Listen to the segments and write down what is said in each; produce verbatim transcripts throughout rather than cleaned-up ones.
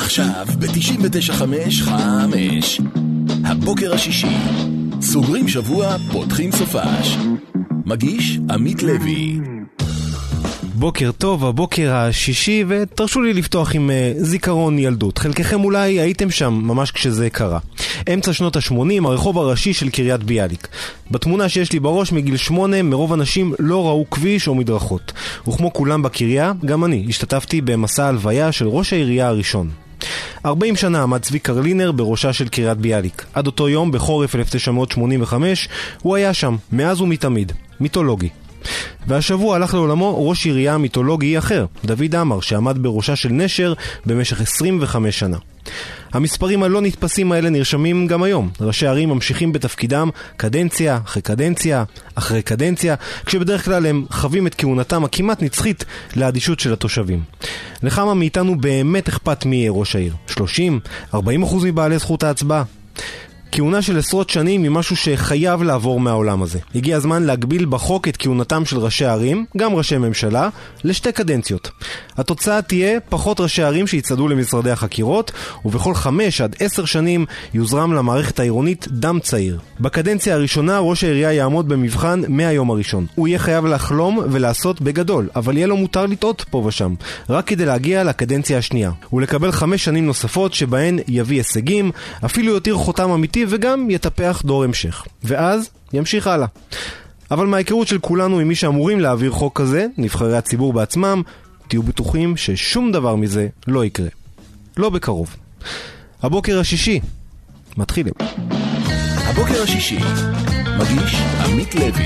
עכשיו ב-תשעים ותשע חמש חמש הבוקר השישי. סוגרים שבוע, פותחים סופש. מגיש עמית לוי. בוקר טוב, הבוקר השישי, ותרשו לי לפתוח עם uh, זיכרון ילדות. חלקכם אולי הייתם שם ממש כשזה קרה. אמצע שנות ה-שמונים, הרחוב הראשי של קריית ביאליק. בתמונה שיש לי בראש מגיל שמונה, מרוב אנשים לא ראו כביש או מדרכות. וכמו כולם בקריה, גם אני השתתפתי במסע הלוויה של ראש העירייה הראשון. ארבעים שנה עמד צבי קרלינר בראשה של קריית ביאליק. עד אותו יום, בחורף אלף תשע מאות שמונים וחמש, הוא היה שם, מאז ומתמיד, מיתולוגי. והשבוע הלך לעולמו ראש עירייה מיתולוגי אחר, דוד עמר, שעמד בראשה של נשר במשך עשרים וחמש שנה. המספרים הלא נתפסים האלה נרשמים גם היום. ראשי ערים ממשיכים בתפקידם קדנציה אחרי קדנציה אחרי קדנציה, כשבדרך כלל הם חווים את כהונתם הכמעט נצחית לאדישות של התושבים. לכמה מאיתנו באמת אכפת מי ראש העיר? שלושים? ארבעים אחוז מבעלי זכות ההצבעה? כהונה של עשרות שנים היא משהו שחייב לעבור מהעולם הזה. הגיע הזמן להגביל בחוק את כהונתם של ראשי ערים, גם ראשי ממשלה, לשתי קדנציות. התוצאה תהיה פחות ראשי ערים שיצעדו למשרדי החקירות, ובכל חמש עד עשר שנים יוזרם למערכת העירונית דם צעיר. בקדנציה הראשונה ראש העירייה יעמוד במבחן מהיום הראשון. הוא יהיה חייב לחלום ולעשות בגדול, אבל יהיה לו מותר לטעות פה ושם, רק כדי להגיע לקדנציה השנייה, ולקבל חמש שנים נוספות שבהן יביא הישגים, אפילו יותר חותם אמיתי, וגם יטפח דור המשך. ואז ימשיך הלאה. אבל מההיכרות של כולנו עם מי שאמורים להעביר חוק כזה, נבחרי הציבור בעצמם, תהיו בטוחים ששום דבר מזה לא יקרה. לא בקרוב. הבוקר השישי. מתחילים. הבוקר השישי. מגיש עמית לוי.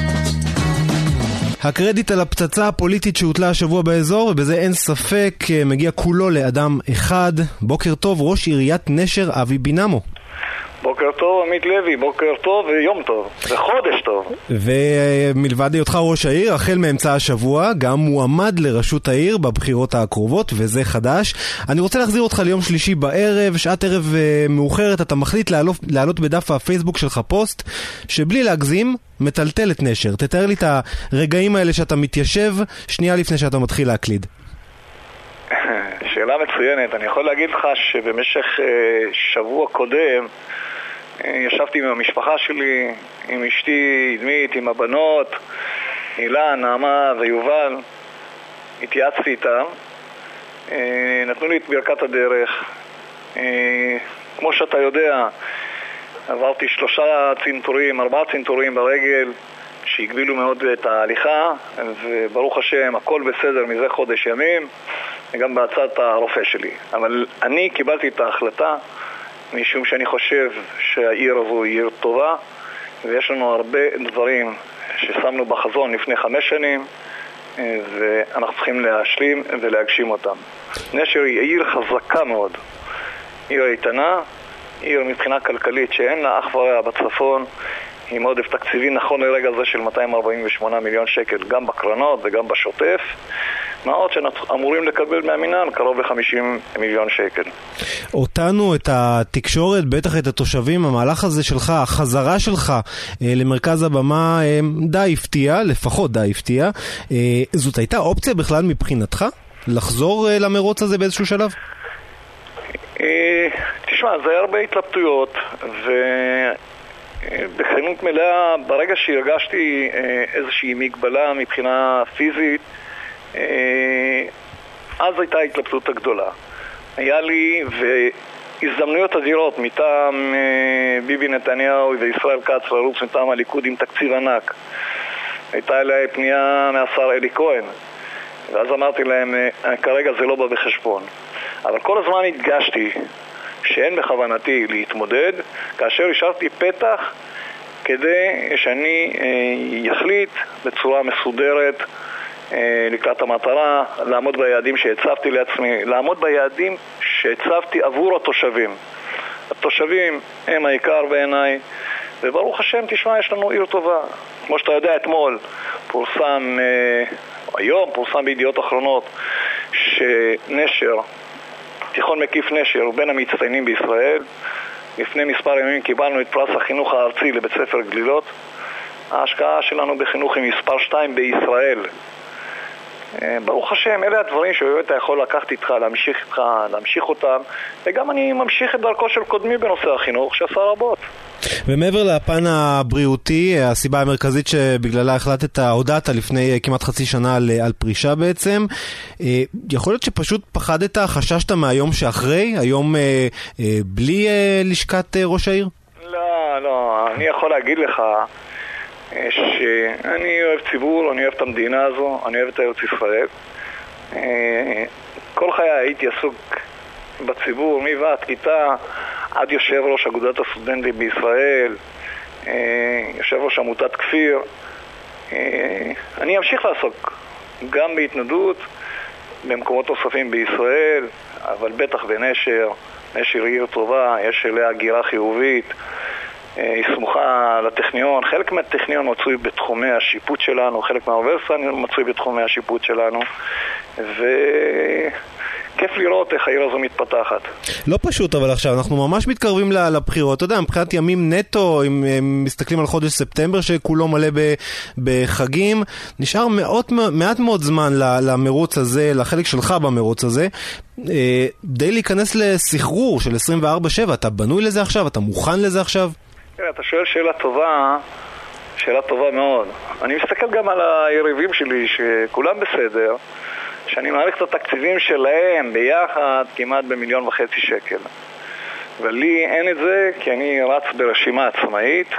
הקרדיט על הפצצה הפוליטית שהוטלה השבוע באזור, ובזה אין ספק, מגיע כולו לאדם אחד. בוקר טוב, ראש עיריית נשר אבי בינמו. בוקר טוב עמית לוי, בוקר טוב ויום טוב, וחודש טוב. ומלבד היותך ראש העיר, החל מאמצע השבוע, גם מועמד לראשות העיר בבחירות הקרובות, וזה חדש. אני רוצה להחזיר אותך ליום שלישי בערב, שעת ערב מאוחרת, אתה מחליט להעלות, להעלות בדף הפייסבוק שלך פוסט, שבלי להגזים, מטלטל את נשר. תתאר לי את הרגעים האלה שאתה מתיישב, שנייה לפני שאתה מתחיל להקליד. שאלה מצוינת. אני יכול להגיד לך שבמשך שבוע קודם ישבתי עם המשפחה שלי, עם אשתי דמית, עם הבנות הילה, נעמה ויובל. התייעצתי איתם, נתנו לי את ברכת הדרך. כמו שאתה יודע, עברתי שלושה צנתורים, ארבעה צנתורים ברגל שהגבילו מאוד את ההליכה, וברוך השם הכל בסדר מזה חודש ימים, גם בהצעת הרופא שלי. אבל אני קיבלתי את ההחלטה משום שאני חושב שהעיר הזו היא עיר טובה, ויש לנו הרבה דברים ששמנו בחזון לפני חמש שנים, ואנחנו צריכים להשלים ולהגשים אותם. נשר היא עיר חזקה מאוד, עיר איתנה, עיר מבחינה כלכלית שאין לה אח ורע בצפון, עם עודף תקציבי נכון לרגע זה של מאתיים ארבעים ושמונה מיליון שקל, גם בקרנות וגם בשוטף, מה שאנחנו אמורים לקבל מהמינהל קרוב ל-חמישים מיליון שקל. אותנו, את התקשורת, בטח את התושבים, המהלך הזה שלך, החזרה שלך למרכז הבמה די הפתיע, לפחות די הפתיע. זאת הייתה אופציה בכלל מבחינתך? לחזור למרוץ הזה באיזשהו שלב? תשמע, זה היה הרבה התלבטויות, ו... בכנות מלאה, ברגע שהרגשתי איזושהי מגבלה מבחינה פיזית, אז הייתה התלבטות הגדולה. היה לי והזדמנויות אדירות מטעם ביבי נתניהו וישראל כץ לרוץ מטעם הליכוד עם תקציב ענק. הייתה אליי פנייה מהשר אלי כהן, ואז אמרתי להם, כרגע זה לא בא בחשבון. אבל כל הזמן הדגשתי שאין בכוונתי להתמודד, כאשר השארתי פתח כדי שאני יחליט בצורה מסודרת לקראת המטרה, לעמוד ביעדים שהצבתי לעצמי, לעמוד ביעדים שהצבתי עבור התושבים. התושבים הם העיקר בעיניי, וברוך השם, תשמע, יש לנו עיר טובה. כמו שאתה יודע, אתמול פורסם, היום פורסם בידיעות אחרונות, שנשר, תיכון מקיף נשר, הוא בין המצטיינים בישראל. לפני מספר ימים קיבלנו את פרס החינוך הארצי לבית ספר גלילות. ההשקעה שלנו בחינוך היא מספר שתיים בישראל. ברוך השם, אלה הדברים שבאמת אתה יכול לקחת איתך, להמשיך איתך, להמשיך אותם, וגם אני ממשיך את דרכו של קודמי בנושא החינוך, שעשה רבות. ומעבר לפן הבריאותי, הסיבה המרכזית שבגללה החלטת, הודעת לפני כמעט חצי שנה על, על פרישה בעצם, יכול להיות שפשוט פחדת, חששת מהיום שאחרי, היום בלי לשכת ראש העיר? לא, לא, אני יכול להגיד לך שאני אוהב ציבור, אני אוהב את המדינה הזו, אני אוהב את ארץ ישראל. כל חיי הייתי עסוק בציבור, מוועד כיתה עד יושב ראש אגודת הסטודנטים בישראל, יושב ראש עמותת כפיר. אני אמשיך לעסוק גם בהתנדבות במקומות נוספים בישראל, אבל בטח בנשר. נשר עיר טובה, יש אליה הגירה חיובית, היא סמוכה לטכניון. חלק מהטכניון מצוי בתחומי השיפוט שלנו, חלק מהאוניברסיטה מצוי בתחומי השיפוט שלנו, וכיף לראות איך העיר הזו מתפתחת. לא פשוט, אבל עכשיו אנחנו ממש מתקרבים לבחירות. אתה יודע, מבחינת ימים נטו, אם מסתכלים על חודש ספטמבר שכולו מלא בחגים, נשאר מאות, מעט מאוד זמן למרוץ הזה, לחלק שלך במרוץ הזה, די להיכנס לסחרור של עשרים וארבע שבע. אתה בנוי לזה עכשיו? אתה מוכן לזה עכשיו? אתה שואל שאלה טובה, שאלה טובה מאוד. אני מסתכל גם על היריבים שלי שכולם בסדר, שאני מעריך את התקציבים שלהם ביחד כמעט במיליון וחצי שקל. ולי אין את זה כי אני רץ ברשימה עצמאית,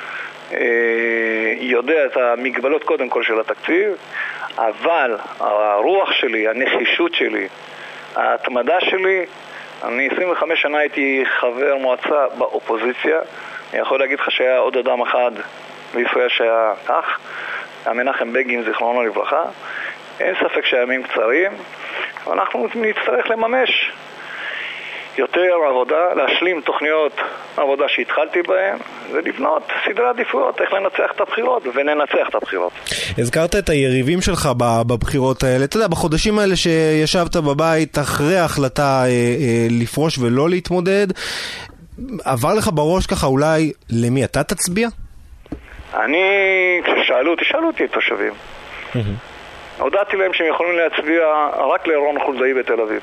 יודע את המגבלות קודם כל של התקציב, אבל הרוח שלי, הנחישות שלי, ההתמדה שלי, אני עשרים וחמש שנה הייתי חבר מועצה באופוזיציה. אני יכול להגיד לך שהיה עוד אדם אחד בישראל שהיה כך, מנחם בגין זיכרונו לברכה. אין ספק שהימים קצרים, ואנחנו נצטרך לממש יותר עבודה, להשלים תוכניות עבודה שהתחלתי בהן, ולבנות סדרי עדיפויות, איך לנצח את הבחירות, וננצח את הבחירות. הזכרת את היריבים שלך בבחירות האלה. אתה יודע, בחודשים האלה שישבת בבית אחרי ההחלטה לפרוש ולא להתמודד, עבר לך בראש ככה אולי למי אתה תצביע? אני, כששאלו אותי, שאלו אותי את תושבים. הודעתי להם שהם יכולים להצביע רק לרון חולדאי בתל אביב.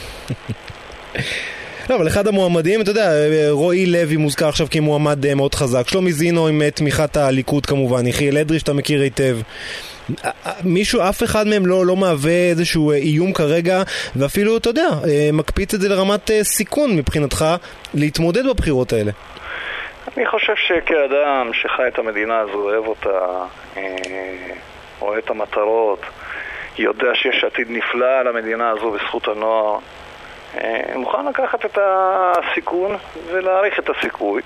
לא, אבל אחד המועמדים, אתה יודע, רועי לוי מוזכר עכשיו כמועמד מאוד חזק, שלומי זינו עם תמיכת הליכוד כמובן, יחיאל אדרי שאתה מכיר היטב. מישהו, אף אחד מהם לא, לא מהווה איזשהו איום כרגע, ואפילו, אתה יודע, מקפיץ את זה לרמת סיכון מבחינתך להתמודד בבחירות האלה. אני חושב שכאדם שחי את המדינה הזו, אוהב אותה, רואה את המטרות, יודע שיש עתיד נפלא למדינה הזו בזכות הנוער, מוכן לקחת את הסיכון ולהעריך את הסיכוי.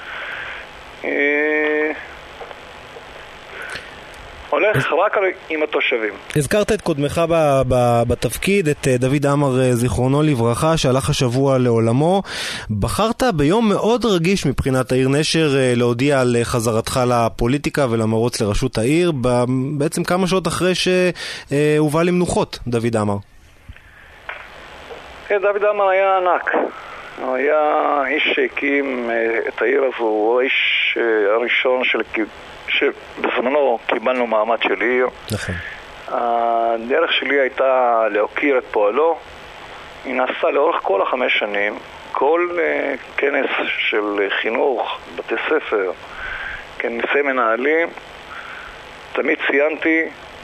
הולך רק עם התושבים. הזכרת את קודמך בתפקיד, את דוד עמר זיכרונו לברכה, שהלך השבוע לעולמו. בחרת ביום מאוד רגיש מבחינת העיר נשר להודיע על חזרתך לפוליטיקה ולמרוץ לראשות העיר, בעצם כמה שעות אחרי שהובא למנוחות דוד עמר. כן, דוד עמר היה ענק. הוא היה איש שהקים את העיר הזו, הוא האיש הראשון של... שבזמנו קיבלנו מעמד של עיר. נכון. הדרך שלי הייתה להוקיר את פועלו. היא נעשה לאורך כל החמש שנים. כל uh, כנס של חינוך, בתי ספר, כנסי מנהלים, תמיד ציינתי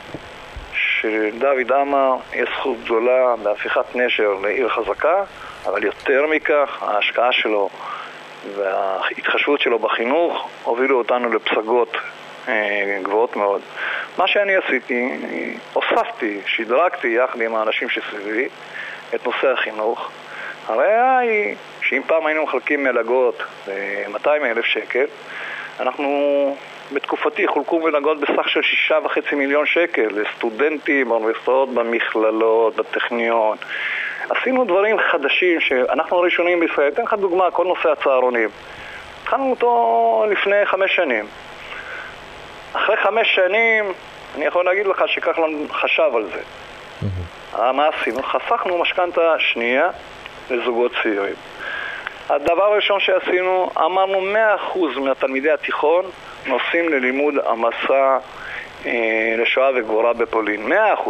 שדוד עמר יש זכות גדולה בהפיכת נשר לעיר חזקה, אבל יותר מכך, ההשקעה שלו וההתחשבות שלו בחינוך הובילו אותנו לפסגות אה, גבוהות מאוד. מה שאני עשיתי, הוספתי, שדרגתי יחד עם האנשים שסביבי את נושא החינוך. הראיה היא שאם פעם היינו מחלקים מלגות ב-מאתיים אלף שקל, אנחנו בתקופתי חולקו מלגות בסך של שישה וחצי מיליון שקל לסטודנטים באוניברסיטאות, במכללות, בטכניון. עשינו דברים חדשים שאנחנו הראשונים בישראל. אתן לך דוגמה, כל נושא הצהרונים. התחלנו אותו לפני חמש שנים. אחרי חמש שנים, אני יכול להגיד לך שכחלון חשב על זה. מה עשינו? חסכנו משכנתה שנייה לזוגות צעירים. הדבר הראשון שעשינו, אמרנו מאה אחוז מהתלמידי התיכון נוסעים ללימוד המסע אה, לשואה וגבורה בפולין. מאה אחוז.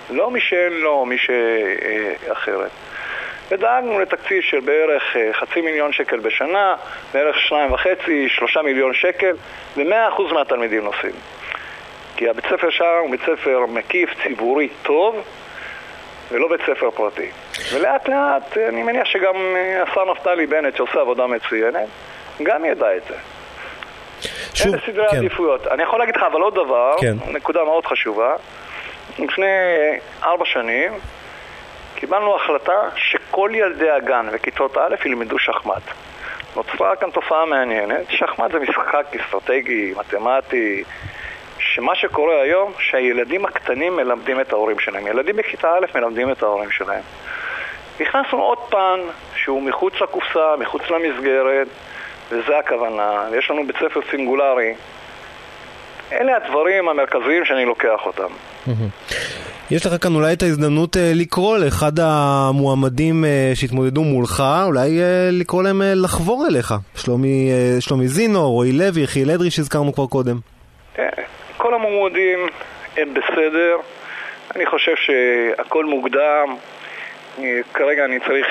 לא מישל, לא מישהו אחרת. ודאגנו לתקציב של בערך חצי מיליון שקל בשנה, בערך שניים וחצי, שלושה מיליון שקל, ומאה אחוז מהתלמידים נוסעים. כי הבית ספר שם הוא בית ספר מקיף, ציבורי, טוב, ולא בית ספר פרטי. ולאט לאט, אני מניח שגם השר נפתלי בנט, שעושה עבודה מצוינת, גם ידע את זה. שוב, אין סדרי כן. עדיפויות. אני יכול להגיד לך, אבל עוד דבר, כן. נקודה מאוד חשובה. לפני ארבע שנים, קיבלנו החלטה שכל ילדי הגן וכיתות א' ילמדו שחמט. נוצרה כאן תופעה מעניינת. שחמט זה משחק אסטרטגי, מתמטי, שמה שקורה היום, שהילדים הקטנים מלמדים את ההורים שלהם. ילדים בכיתה א' מלמדים את ההורים שלהם. הכנסנו עוד פן שהוא מחוץ לקופסה, מחוץ למסגרת, וזה הכוונה. יש לנו בית ספר סינגולרי. אלה הדברים המרכזיים שאני לוקח אותם. יש לך כאן אולי את ההזדמנות לקרוא לאחד המועמדים שהתמודדו מולך, אולי לקרוא להם לחבור אליך. שלומי, שלומי זינו, רועי לוי, יחיאל אדרי שהזכרנו כבר קודם. כל המועמדים הם בסדר. אני חושב שהכל מוקדם. כרגע אני צריך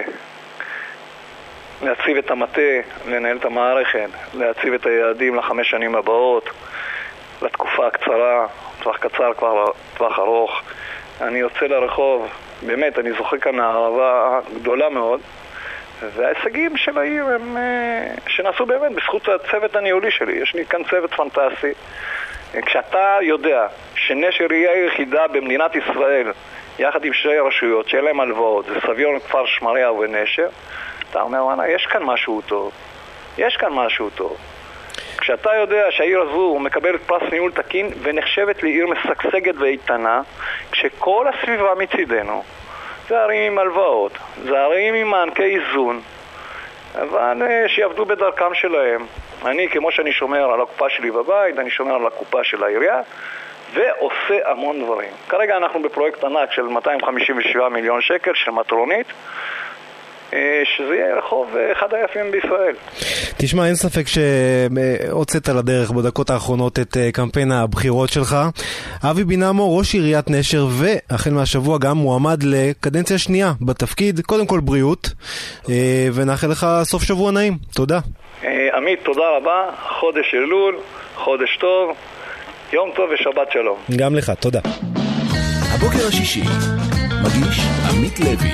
להציב את המטה, לנהל את המערכת, להציב את היעדים לחמש שנים הבאות, לתקופה הקצרה, טווח קצר כבר טווח ארוך. אני יוצא לרחוב, באמת, אני זוכר כאן הערבה גדולה מאוד, וההישגים של העיר הם שנעשו באמת בזכות הצוות הניהולי שלי. יש לי כאן צוות פנטסטי. כשאתה יודע שנשר היא היחידה במדינת ישראל, יחד עם שתי רשויות שאין להם הלוואות, זה סביון, כפר שמריה ונשר, אתה אומר, וואנה, יש כאן משהו טוב. יש כאן משהו טוב. כשאתה יודע שהעיר הזו מקבלת פרס ניהול תקין ונחשבת לעיר משגשגת ואיתנה, כשכל הסביבה מצידנו, זה ערים עם הלוואות, זה ערים עם מענקי איזון, אבל שיעבדו בדרכם שלהם. אני, כמו שאני שומר על הקופה שלי בבית, אני שומר על הקופה של העירייה, ועושה המון דברים. כרגע אנחנו בפרויקט ענק של מאתיים חמישים ושבעה מיליון שקל של מטרונית, שזה יהיה רחוב אחד היפים בישראל. תשמע, אין ספק שהוצאת לדרך בדקות האחרונות את קמפיין הבחירות שלך. אבי בינמו, ראש עיריית נשר, והחל מהשבוע גם מועמד לקדנציה שנייה בתפקיד. קודם כל בריאות, ונאחל לך סוף שבוע נעים. תודה. עמית, תודה רבה. חודש אלול, חודש טוב, יום טוב ושבת שלום. גם לך, תודה. הבוקר השישי, מגיש עמית לוי.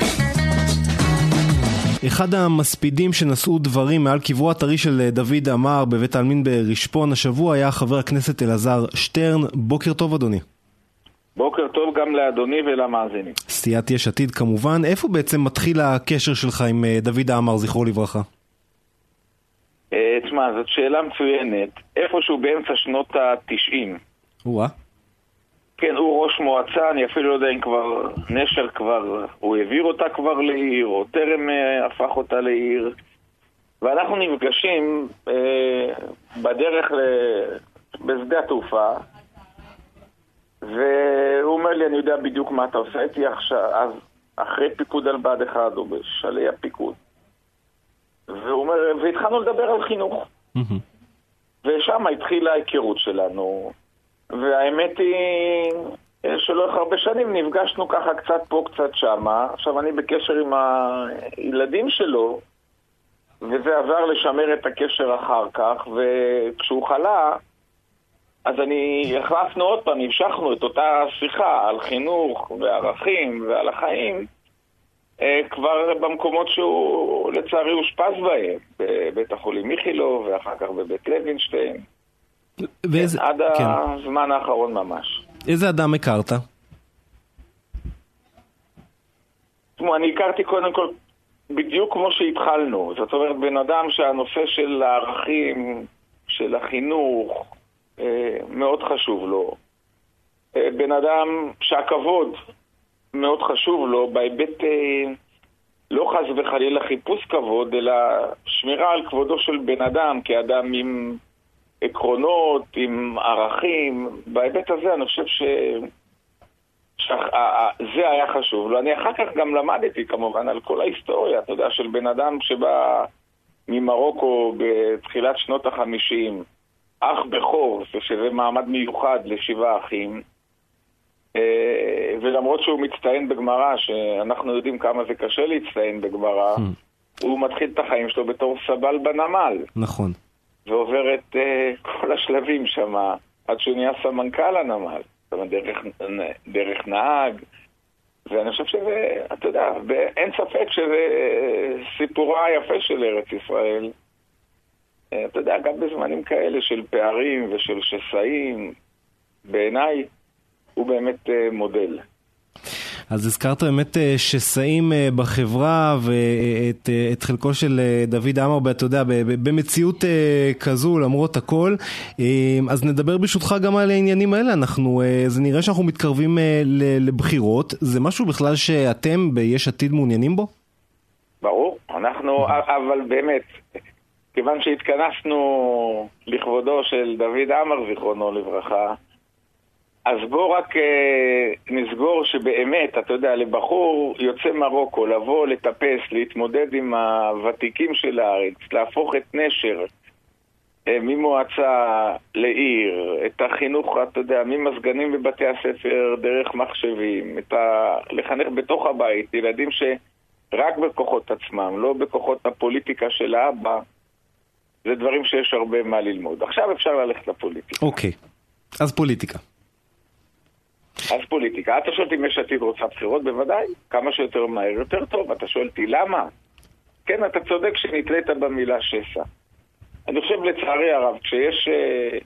אחד המספידים שנשאו דברים מעל קברו הטרי של דוד אמר בבית העלמין ברשפון השבוע היה חבר הכנסת אלעזר שטרן. בוקר טוב אדוני. בוקר טוב גם לאדוני ולמאזינים. סיעת יש עתיד כמובן. איפה בעצם מתחיל הקשר שלך עם דוד אמר, זכרו לברכה? תשמע, זאת שאלה מצוינת. איפשהו באמצע שנות ה-תשעים. וואה. כן, הוא ראש מועצה, אני אפילו לא יודע אם כבר נשר כבר, הוא העביר אותה כבר לעיר, או טרם אה, הפך אותה לעיר. ואנחנו נפגשים אה, בדרך ל... בשדה התעופה, והוא אומר לי, אני יודע בדיוק מה אתה עושה איתי עכשיו, אז אחרי פיקוד על בד אחד, או בשלי הפיקוד. והוא אומר, והתחלנו לדבר על חינוך. Mm-hmm. ושם התחילה ההיכרות שלנו. והאמת היא שלא הרבה שנים נפגשנו ככה קצת פה קצת שמה. עכשיו אני בקשר עם הילדים שלו, וזה עבר לשמר את הקשר אחר כך. וכשהוא חלה, אז אני החלפנו עוד פעם, המשכנו את אותה שיחה על חינוך וערכים ועל החיים, כבר במקומות שהוא לצערי הושפז בהם, בבית החולים איכילוב ואחר כך בבית לוינשטיין. ואיזה... עד כן. הזמן האחרון ממש. איזה אדם הכרת? תשמעו, אני הכרתי קודם כל בדיוק כמו שהתחלנו. זאת אומרת, בן אדם שהנושא של הערכים, של החינוך, מאוד חשוב לו. בן אדם שהכבוד מאוד חשוב לו, בהיבט לא חס וחלילה חיפוש כבוד, אלא שמירה על כבודו של בן אדם כאדם עם עקרונות, עם ערכים. בהיבט הזה אני חושב ש... שזה היה חשוב לו. אני אחר כך גם למדתי כמובן על כל ההיסטוריה, אתה יודע, של בן אדם שבא ממרוקו בתחילת שנות החמישים, אח בכור, שזה מעמד מיוחד לשבעה אחים, ולמרות שהוא מצטיין בגמרא, שאנחנו יודעים כמה זה קשה להצטיין בגמרא, הוא מתחיל את החיים שלו בתור סבל בנמל. נכון. ועובר את כל השלבים שם, עד שהוא נהיה סמנכ"ל הנמל. זאת אומרת, דרך, דרך נהג. ואני חושב שזה, אתה יודע, אין ספק שזה סיפורה היפה של ארץ ישראל. אתה יודע, גם בזמנים כאלה של פערים ושל שסעים, בעיניי הוא באמת מודל. אז הזכרת באמת שסעים בחברה ואת את חלקו של דוד עמר, אתה יודע, במציאות כזו למרות הכל. אז נדבר ברשותך גם על העניינים האלה. אנחנו, זה נראה שאנחנו מתקרבים לבחירות. זה משהו בכלל שאתם ביש עתיד מעוניינים בו? ברור, אנחנו, אבל באמת, כיוון שהתכנסנו לכבודו של דוד עמר זיכרונו לברכה, אז בוא רק אה, נסגור שבאמת, אתה יודע, לבחור יוצא מרוקו, לבוא, לטפס, להתמודד עם הוותיקים של הארץ, להפוך את נשר אה, ממועצה לעיר, את החינוך, אתה יודע, ממסגנים בבתי הספר, דרך מחשבים, את ה... לחנך בתוך הבית, ילדים שרק בכוחות עצמם, לא בכוחות הפוליטיקה של האבא, זה דברים שיש הרבה מה ללמוד. עכשיו אפשר ללכת לפוליטיקה. אוקיי, אז פוליטיקה. אז פוליטיקה. אתה שואל אותי אם יש עתיד רוצה בחירות? בוודאי. כמה שיותר מהר יותר טוב. אתה שואל אותי למה? כן, אתה צודק שנתלית במילה שסע. אני חושב לצערי הרב, כשיש uh,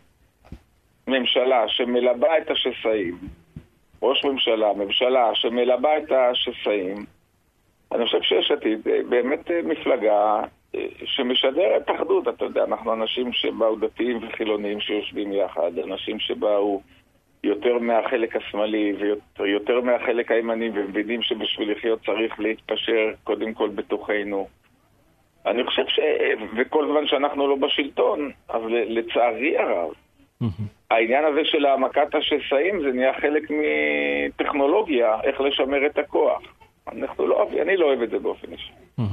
ממשלה שמלבה את השסעים, ראש ממשלה, ממשלה שמלבה את השסעים, אני חושב שיש עתיד באמת מפלגה שמשדרת אחדות. אתה יודע, אנחנו אנשים שבאו דתיים וחילוניים שיושבים יחד, אנשים שבאו יותר מהחלק השמאלי ויותר מהחלק הימני, ומבינים שבשביל לחיות צריך להתפשר קודם כל בתוכנו. אני חושב ש... וכל זמן שאנחנו לא בשלטון, אז לצערי הרב, העניין הזה של העמקת השסעים זה נהיה חלק מטכנולוגיה, איך לשמר את הכוח. אנחנו לא, אני לא אוהב את זה באופן אישי.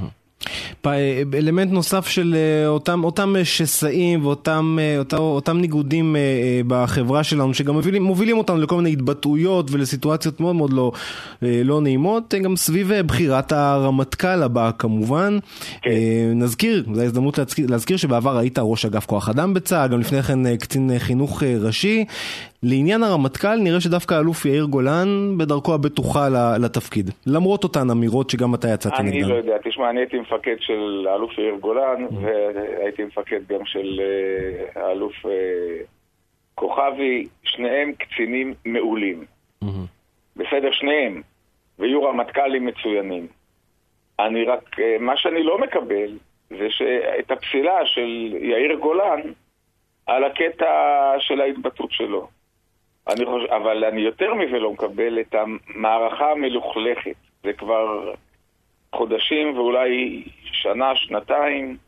אלמנט נוסף של אותם, אותם שסעים ואותם אותם, אותם ניגודים בחברה שלנו, שגם מובילים, מובילים אותנו לכל מיני התבטאויות ולסיטואציות מאוד מאוד לא, לא נעימות, גם סביב בחירת הרמטכ"ל הבא כמובן. כן. נזכיר, זו ההזדמנות להזכיר, להזכיר שבעבר היית ראש אגף כוח אדם בצה"ל, גם לפני כן קצין חינוך ראשי. לעניין הרמטכ"ל נראה שדווקא אלוף יאיר גולן בדרכו הבטוחה לתפקיד, למרות אותן אמירות שגם אתה יצאת נגדם. אני לא יודע, תשמע, אני הייתי מפקד של אלוף יאיר גולן, והייתי מפקד גם של אלוף כוכבי, שניהם קצינים מעולים. בסדר, שניהם, ויהיו רמטכ"לים מצוינים. אני רק, מה שאני לא מקבל, זה שאת הפסילה של יאיר גולן על הקטע של ההתבטאות שלו. אני חושב, אבל אני יותר מזה לא מקבל את המערכה המלוכלכת. זה כבר חודשים ואולי שנה, שנתיים,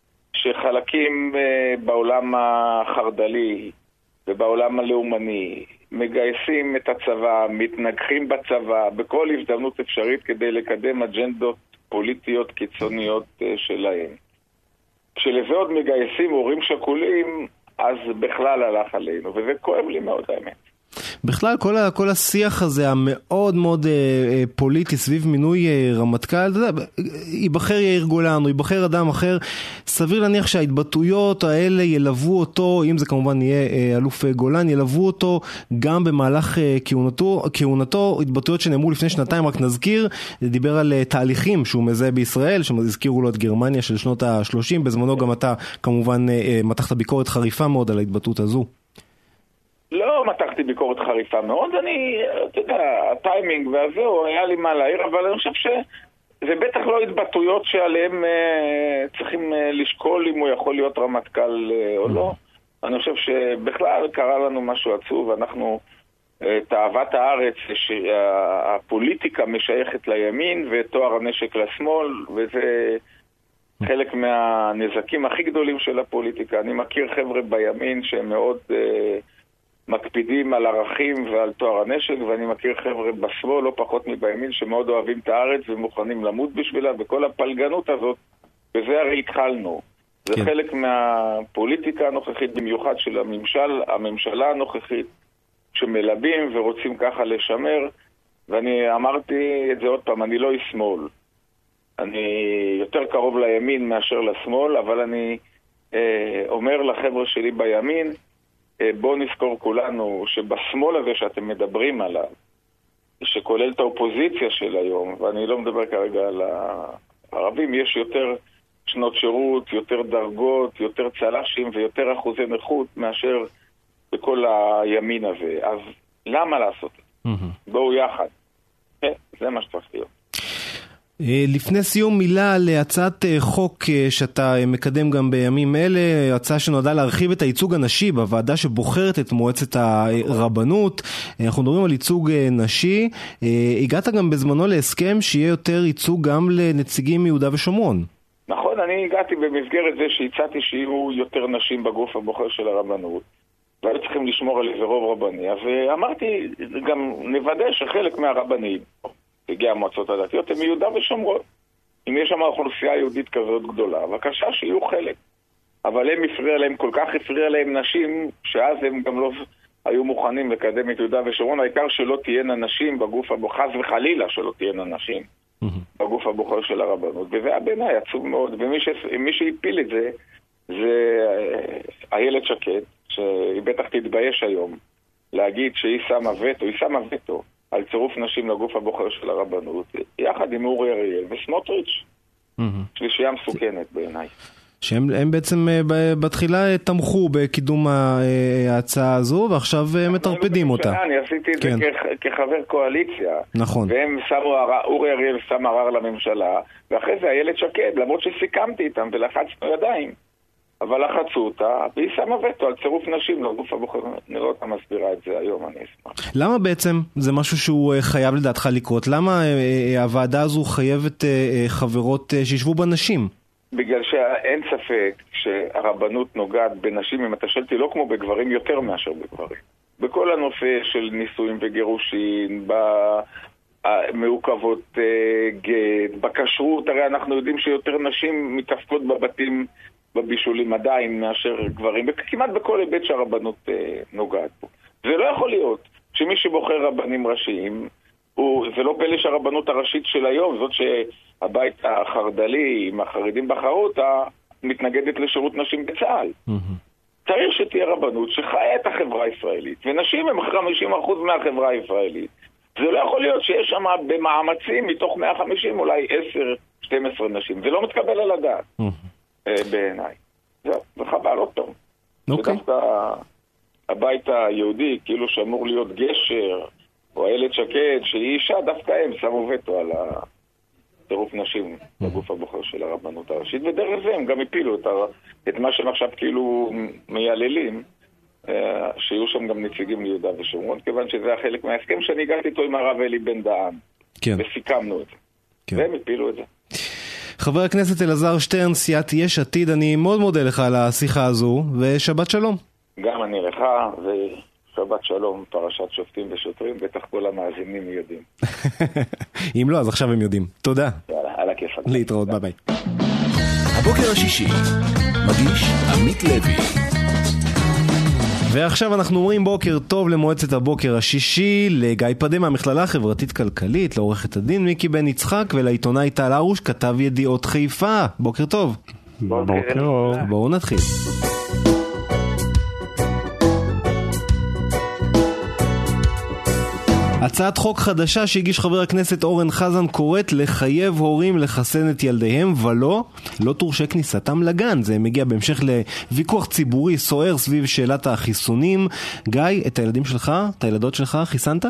שחלקים בעולם החרדלי ובעולם הלאומני מגייסים את הצבא, מתנגחים בצבא, בכל הזדמנות אפשרית כדי לקדם אג'נדות פוליטיות קיצוניות שלהם. כשלזה עוד מגייסים הורים שכולים, אז בכלל הלך עלינו, וזה כואב לי מאוד האמת. בכלל כל, ה, כל השיח הזה המאוד מאוד אה, פוליטי סביב מינוי אה, רמטכ"ל, אתה יודע, ייבחר יאיר גולן או ייבחר אדם אחר, סביר להניח שההתבטאויות האלה ילוו אותו, אם זה כמובן יהיה אה, אלוף גולן, ילוו אותו גם במהלך אה, כהונתו, כהונתו, התבטאויות שנאמרו לפני שנתיים, רק נזכיר, דיבר על אה, תהליכים שהוא מזהה בישראל, שהזכירו לו את גרמניה של שנות ה-שלושים, בזמנו גם אתה כמובן אה, מתחת ביקורת חריפה מאוד על ההתבטאות הזו. לא מתחתי ביקורת חריפה מאוד, אני, אתה יודע, הטיימינג והזהו, היה לי מה להעיר, אבל אני חושב שזה בטח לא התבטאויות שעליהם אה, צריכים אה, לשקול אם הוא יכול להיות רמטכ"ל אה, או לא. אני חושב שבכלל קרה לנו משהו עצוב, אנחנו, אה, תאוות הארץ, שהפוליטיקה משייכת לימין ותואר הנשק לשמאל, וזה חלק מהנזקים הכי גדולים של הפוליטיקה. אני מכיר חבר'ה בימין שהם מאוד... אה, מקפידים על ערכים ועל תואר הנשק, ואני מכיר חבר'ה בשמאל, לא פחות מבימין, שמאוד אוהבים את הארץ ומוכנים למות בשבילה, וכל הפלגנות הזאת, וזה הרי התחלנו. זה כן. חלק מהפוליטיקה הנוכחית, במיוחד של הממשל, הממשלה הנוכחית, שמלבים ורוצים ככה לשמר, ואני אמרתי את זה עוד פעם, אני לא שמאל. אני יותר קרוב לימין מאשר לשמאל, אבל אני אה, אומר לחבר'ה שלי בימין, אה, בואו נזכור כולנו שבשמאל הזה שאתם מדברים עליו, שכולל את האופוזיציה של היום, ואני לא מדבר כרגע על הערבים, יש יותר שנות שירות, יותר דרגות, יותר צל"שים ויותר אחוזי נכות מאשר בכל הימין הזה. אז למה לעשות את זה? Mm-hmm. בואו יחד. זה מה שצריך להיות. לפני סיום מילה על הצעת חוק שאתה מקדם גם בימים אלה, הצעה שנועדה להרחיב את הייצוג הנשי בוועדה שבוחרת את מועצת הרבנות. אנחנו מדברים על ייצוג נשי. הגעת גם בזמנו להסכם שיהיה יותר ייצוג גם לנציגים מיהודה ושומרון. נכון, אני הגעתי במסגרת זה שהצעתי שיהיו יותר נשים בגוף הבוחר של הרבנות, והיו צריכים לשמור על איזה רוב רבני. אז אמרתי, גם נוודא שחלק מהרבנים הגיע המועצות הדתיות, הם מיהודה ושומרון. אם יש שם אוכלוסייה יהודית כזאת גדולה, בבקשה שיהיו חלק. אבל הם הפריע להם, כל כך הפריע להם נשים, שאז הם גם לא היו מוכנים לקדם את יהודה ושומרון. העיקר שלא תהיינה נשים בגוף הבוחר, חס וחלילה שלא תהיינה נשים בגוף הבוחר של הרבנות. וזה היה בעיניי עצוב מאוד. ומי שהפיל את זה, זה איילת שקד, שהיא בטח תתבייש היום, להגיד שהיא שמה וטו, היא שמה וטו. על צירוף נשים לגוף הבוחר של הרבנות, יחד עם אורי אריאל וסמוטריץ'. שלישייה מסוכנת בעיניי. שהם הם בעצם בתחילה תמכו בקידום ההצעה הזו, ועכשיו מטרפדים אותה. אני עשיתי את זה כחבר קואליציה. נכון. והם שמו, אורי אריאל שם ערר לממשלה, ואחרי זה איילת שקד, למרות שסיכמתי איתם ולחצנו ידיים. אבל לחצו אותה, והיא שמה וטו על צירוף נשים לגוף הבוחר. נראה אותה מסבירה את זה היום, אני אשמח. למה בעצם זה משהו שהוא חייב לדעתך לקרות? למה הוועדה הזו חייבת חברות שישבו בנשים? בגלל שאין ספק שהרבנות נוגעת בנשים, אם אתה שואלתי, לא כמו בגברים, יותר מאשר בגברים. בכל הנושא של נישואים וגירושים, במעוכבות גט, בכשרות, הרי אנחנו יודעים שיותר נשים מתעסקות בבתים בבישולים עדיין מאשר גברים, כמעט בכל היבט שהרבנות אה, נוגעת פה. זה לא יכול להיות שמי שבוחר רבנים ראשיים, הוא, זה לא פלא שהרבנות הראשית של היום, זאת שהבית החרד"לי, עם החרדים בחרו אותה, מתנגדת לשירות נשים בצה"ל. Mm-hmm. צריך שתהיה רבנות שחיה את החברה הישראלית, ונשים הם חמישים אחוז מהחברה הישראלית. זה לא יכול להיות שיש שם במאמצים מתוך מאה וחמישים אולי עשר שתים עשרה נשים. זה לא מתקבל על הדעת. Mm-hmm. בעיניי. זה חבל עוד טוב. ודווקא הבית היהודי, כאילו שאמור להיות גשר, או איילת שקד, שהיא אישה, דווקא הם שמו וטו על צירוף נשים בגוף הבוחר של הרבנות הראשית, ודרך זה הם גם הפילו את מה שהם עכשיו כאילו מייללים, שיהיו שם גם נציגים ליהודה ושומרון, כיוון שזה היה חלק מההסכם שאני הגעתי איתו עם הרב אלי בן דהן, וסיכמנו את זה. והם הפילו את זה. חבר הכנסת אלעזר שטרן, סיעת יש עתיד, אני מאוד מודה לך על השיחה הזו, ושבת שלום. גם אני לך, ושבת שלום, פרשת שופטים ושוטרים, בטח כל המאזינים יודעים. אם לא, אז עכשיו הם יודעים. תודה. יאללה, על הכיף. להתראות, ביי ביי. הבוקר השישי, מגיש עמית לוי. ועכשיו אנחנו אומרים בוקר טוב למועצת הבוקר השישי, לגיא פדה מהמכללה החברתית-כלכלית, לעורכת הדין מיקי בן יצחק ולעיתונאי טל ארוש, כתב ידיעות חיפה. בוקר טוב. בוקר טוב. בואו נתחיל. הצעת חוק חדשה שהגיש חבר הכנסת אורן חזן קוראת לחייב הורים לחסן את ילדיהם, ולא, לא תורשה כניסתם לגן. זה מגיע בהמשך לוויכוח ציבורי סוער סביב שאלת החיסונים. גיא, את הילדים שלך, את הילדות שלך, חיסנת?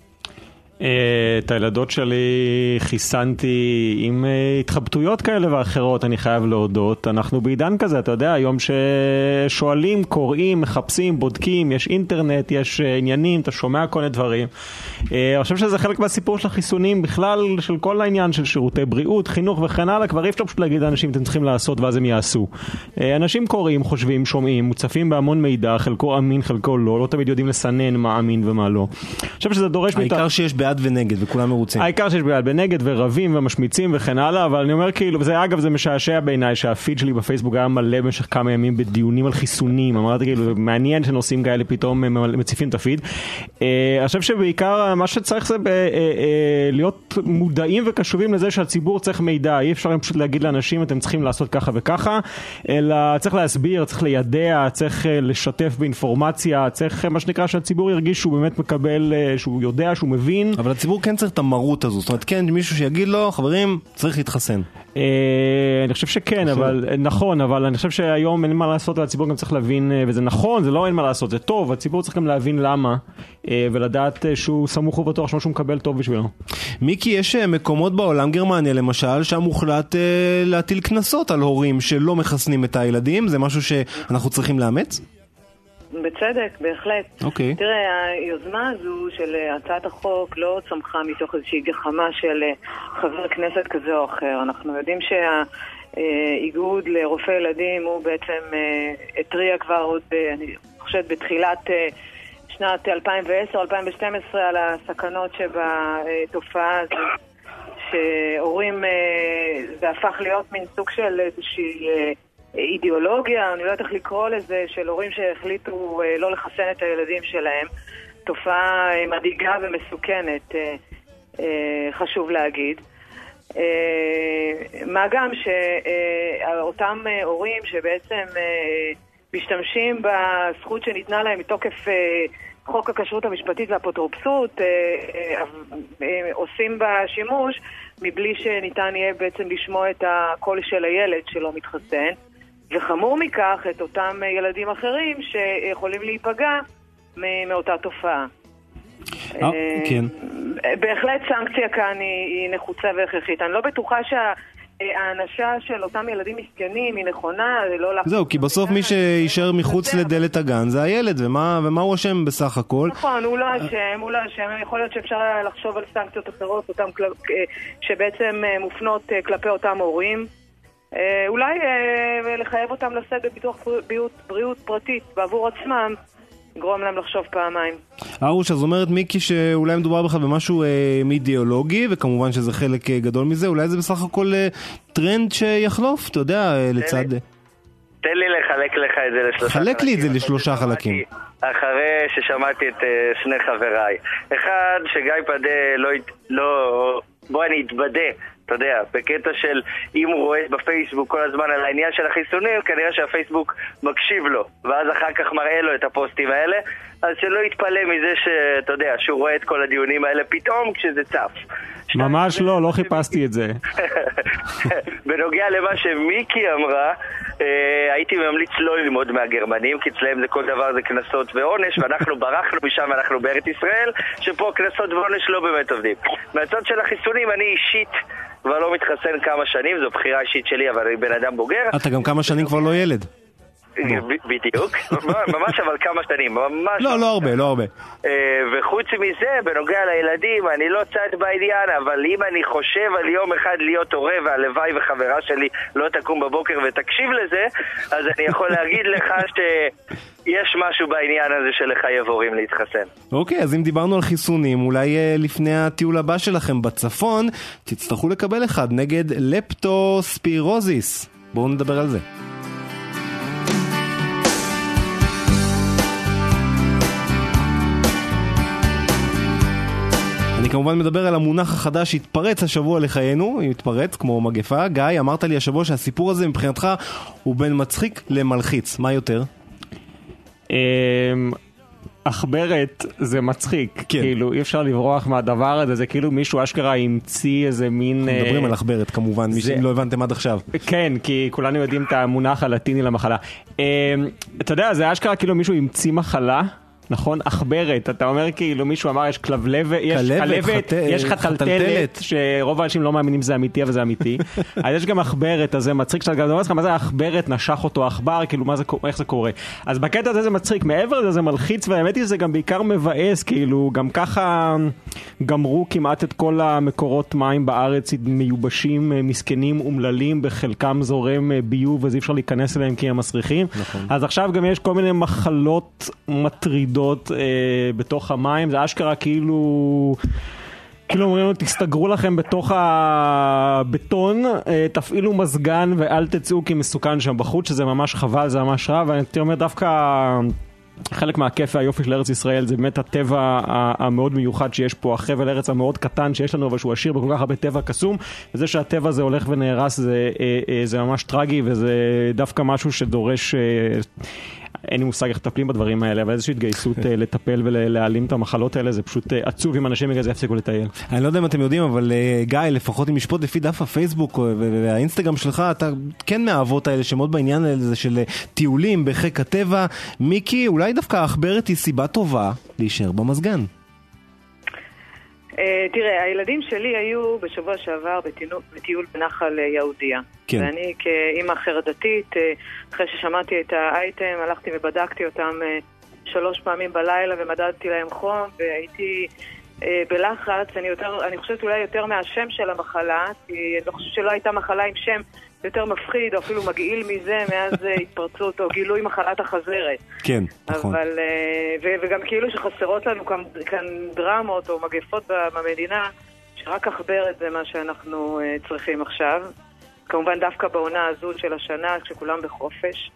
את הילדות שלי חיסנתי עם התחבטויות כאלה ואחרות, אני חייב להודות. אנחנו בעידן כזה, אתה יודע, היום ששואלים, קוראים, מחפשים, בודקים, יש אינטרנט, יש עניינים, אתה שומע כל מיני דברים. אני חושב שזה חלק מהסיפור של החיסונים, בכלל של כל העניין של שירותי בריאות, חינוך וכן הלאה, כבר אי אפשר פשוט להגיד לאנשים אתם צריכים לעשות ואז הם יעשו. אנשים קוראים, חושבים, שומעים, מוצפים בהמון מידע, חלקו אמין, חלקו לא, לא תמיד יודעים לסנן מה אמין ומה לא. אני חושב שזה דורש העיקר שיש בעד ונגד, וכולם מרוצים. העיקר שיש בעד ונגד, ורבים ומשמיצים וכן הלאה, אבל אני אומר כאילו, וזה אגב, זה משעשע בעיניי, שהפיד שלי בפייסבוק היה מלא במשך כמה ימים בדיונים על חיסונים, אמרתי כאילו, מעניין שנושאים כאלה פתאום מציפים את הפיד. אני חושב שבעיקר מה שצריך זה להיות מודעים וקשובים לזה שהציבור צריך מידע, אי אפשר פשוט להגיד לאנשים, אתם צריכים לעשות ככה וככה, אלא צריך להסביר, צריך לידע, צריך לשתף באינפורמציה, צריך מה שנקרא שהציבור ירגיש שהוא באמת מקבל, שהוא יודע, שהוא מבין. אבל הציבור כן צריך את המרות הזו, זאת אומרת, כן, מישהו שיגיד לו, חברים, צריך להתחסן. אני חושב שכן, אבל נכון, אבל אני חושב שהיום אין מה לעשות, והציבור גם צריך להבין, וזה נכון, זה לא אין מה לעשות, זה טוב, הציבור צריך גם להבין למה, ולדעת שהוא סמוך ובטוח שמשהו מקבל טוב בשבילו. מיקי, יש מקומות בעולם, גרמניה למשל, שם הוחלט להטיל כנסות על הורים שלא מחסנים את הילדים, זה משהו שאנחנו צריכים לאמץ? בצדק, בהחלט. אוקיי. תראה, היוזמה הזו של הצעת החוק לא צמחה מתוך איזושהי גחמה של חבר כנסת כזה או אחר. אנחנו יודעים שהאיגוד לרופאי ילדים הוא בעצם התריע כבר עוד, אני חושבת, בתחילת שנת אלפיים ועשר אלפיים ושתים עשרה על הסכנות שבתופעה הזו, שהורים, זה הפך להיות מין סוג של איזושהי אידיאולוגיה, אני לא יודעת איך לקרוא לזה, של הורים שהחליטו לא לחסן את הילדים שלהם. תופעה מדאיגה ומסוכנת, חשוב להגיד. מה גם שאותם הורים שבעצם משתמשים בזכות שניתנה להם מתוקף חוק הכשרות המשפטית והאפוטרופסות, עושים בה שימוש מבלי שניתן יהיה בעצם לשמוע את הקול של הילד שלא מתחסן, וחמור מכך את אותם ילדים אחרים שיכולים להיפגע מאותה תופעה. כן. בהחלט סנקציה כאן היא נחוצה והכרחית. אני לא בטוחה שהאנשה של אותם ילדים מסכנים היא נכונה. זהו, כי בסוף מי שישאר מחוץ לדלת הגן זה הילד, ומה הוא אשם בסך הכל? נכון, הוא לא אשם, הוא לא אשם. יכול להיות שאפשר לחשוב על סנקציות אחרות שבעצם מופנות כלפי אותם הורים. אולי לחייב אותם לשאת בביטוח בריאות פרטית בעבור עצמם, גרום להם לחשוב פעמיים. ארוש, אז אומרת מיקי שאולי מדובר בכלל במשהו אידיאולוגי, וכמובן שזה חלק גדול מזה, אולי זה בסך הכל טרנד שיחלוף, אתה יודע, לצד... תן לי לחלק לך את זה לשלושה חלקים. חלק לי את זה לשלושה חלקים. אחרי ששמעתי את שני חבריי. אחד, שגיא פדה לא... לא... בוא אני אתבדה. אתה יודע, בקטע של אם הוא רואה בפייסבוק כל הזמן על העניין של החיסונים, כנראה שהפייסבוק מקשיב לו, ואז אחר כך מראה לו את הפוסטים האלה, אז שלא יתפלא מזה שאתה יודע, שהוא רואה את כל הדיונים האלה פתאום כשזה צף. ממש לא, לא חיפשתי את זה. בנוגע למה שמיקי אמרה, הייתי ממליץ לא ללמוד מהגרמנים, כי אצלהם זה כל דבר זה כנסות ועונש, ואנחנו ברחנו משם, אנחנו בארץ ישראל, שפה כנסות ועונש לא באמת עובדים. מהצד של החיסונים, אני אישית כבר לא מתחסן כמה שנים, זו בחירה אישית שלי, אבל אני בן אדם בוגר. אתה גם כמה שנים כבר לא ילד. בדיוק, ממש אבל כמה שנים, ממש... לא, לא הרבה, לא הרבה. וחוץ מזה, בנוגע לילדים, אני לא צד בעניין, אבל אם אני חושב על יום אחד להיות הורה, והלוואי וחברה שלי לא תקום בבוקר ותקשיב לזה, אז אני יכול להגיד לך שיש משהו בעניין הזה של לחייב הורים להתחסן. אוקיי, אז אם דיברנו על חיסונים, אולי לפני הטיול הבא שלכם בצפון, תצטרכו לקבל אחד נגד לפטוספירוזיס. בואו נדבר על זה. אני כמובן מדבר על המונח החדש שהתפרץ השבוע לחיינו, התפרץ כמו מגפה. גיא, אמרת לי השבוע שהסיפור הזה מבחינתך הוא בין מצחיק למלחיץ. מה יותר? אחברת זה מצחיק, כאילו אי אפשר לברוח מהדבר הזה, זה כאילו מישהו אשכרה המציא איזה מין... מדברים על אחברת כמובן, מי שלא הבנתם עד עכשיו. כן, כי כולנו יודעים את המונח הלטיני למחלה. אתה יודע, זה אשכרה כאילו מישהו המציא מחלה, נכון? אחברת, אתה אומר כאילו מישהו אמר יש כלבלבת, יש כלבת, יש חתלתלת, שרוב האנשים לא מאמינים זה אמיתי, אבל זה אמיתי. אז יש גם אחברת, אז זה מצחיק, שאתה גם אומר לך, מה זה האחברת, נשך אותו אחבר, כאילו מה זה, איך זה קורה? אז בקטע הזה זה מצחיק, מעבר לזה זה מלחיץ, והאמת היא שזה גם בעיקר מבאס, כאילו גם ככה גמרו כמעט את כל המקורות מים בארץ, מיובשים, מסכנים, אומללים, בחלקם זורם ביוב, אז אי אפשר להיכנס אליהם כי הם מסריחים. אז עכשיו גם יש כל מיני מחלות מטרידות אה, בתוך המים, זה אשכרה כאילו כאילו אומרים לנו, תסתגרו לכם בתוך הבטון, תפעילו מזגן ואל תצאו כי מסוכן שם בחוץ, שזה ממש חבל, זה ממש רע, ואני אומר דווקא חלק מהכיף והיופי של ארץ ישראל זה באמת הטבע המאוד מיוחד שיש פה, החבל ארץ המאוד קטן שיש לנו, אבל שהוא עשיר בכל כך הרבה טבע קסום, וזה שהטבע הזה הולך ונהרס זה, זה ממש טרגי, וזה דווקא משהו שדורש, אין לי מושג איך טפלים בדברים האלה, אבל איזושהי התגייסות לטפל ולהעלים את המחלות האלה, זה פשוט עצוב אם אנשים בגלל זה יפסיקו לטייל. אני לא יודע אם אתם יודעים, אבל גיא, לפחות אם משפוט לפי דף הפייסבוק והאינסטגרם שלך, אתה כן מהאבות האלה שמאוד בעניין הזה של טיולים בחיק הטבע. מיקי, אולי דווקא האחברת היא סיבה טובה להישאר במזגן. תראה, הילדים שלי היו בשבוע שעבר בטיול בנחל יהודיה. כן. ואני כאימא חרדתית, אחרי ששמעתי את האייטם, הלכתי ובדקתי אותם שלוש פעמים בלילה ומדדתי להם חום, והייתי בלחץ. אני, יותר, אני חושבת אולי יותר מהשם של המחלה, כי אני חושבת שלא הייתה מחלה עם שם יותר מפחיד, או אפילו מגעיל מזה, מאז התפרצות או גילוי מחלת החזרת. כן, נכון. אבל, ו, וגם כאילו שחסרות לנו כאן, כאן דרמות או מגפות במדינה, שרק אחברת זה מה שאנחנו צריכים עכשיו. כמובן דווקא בעונה הזו של השנה, כשכולם בחופש.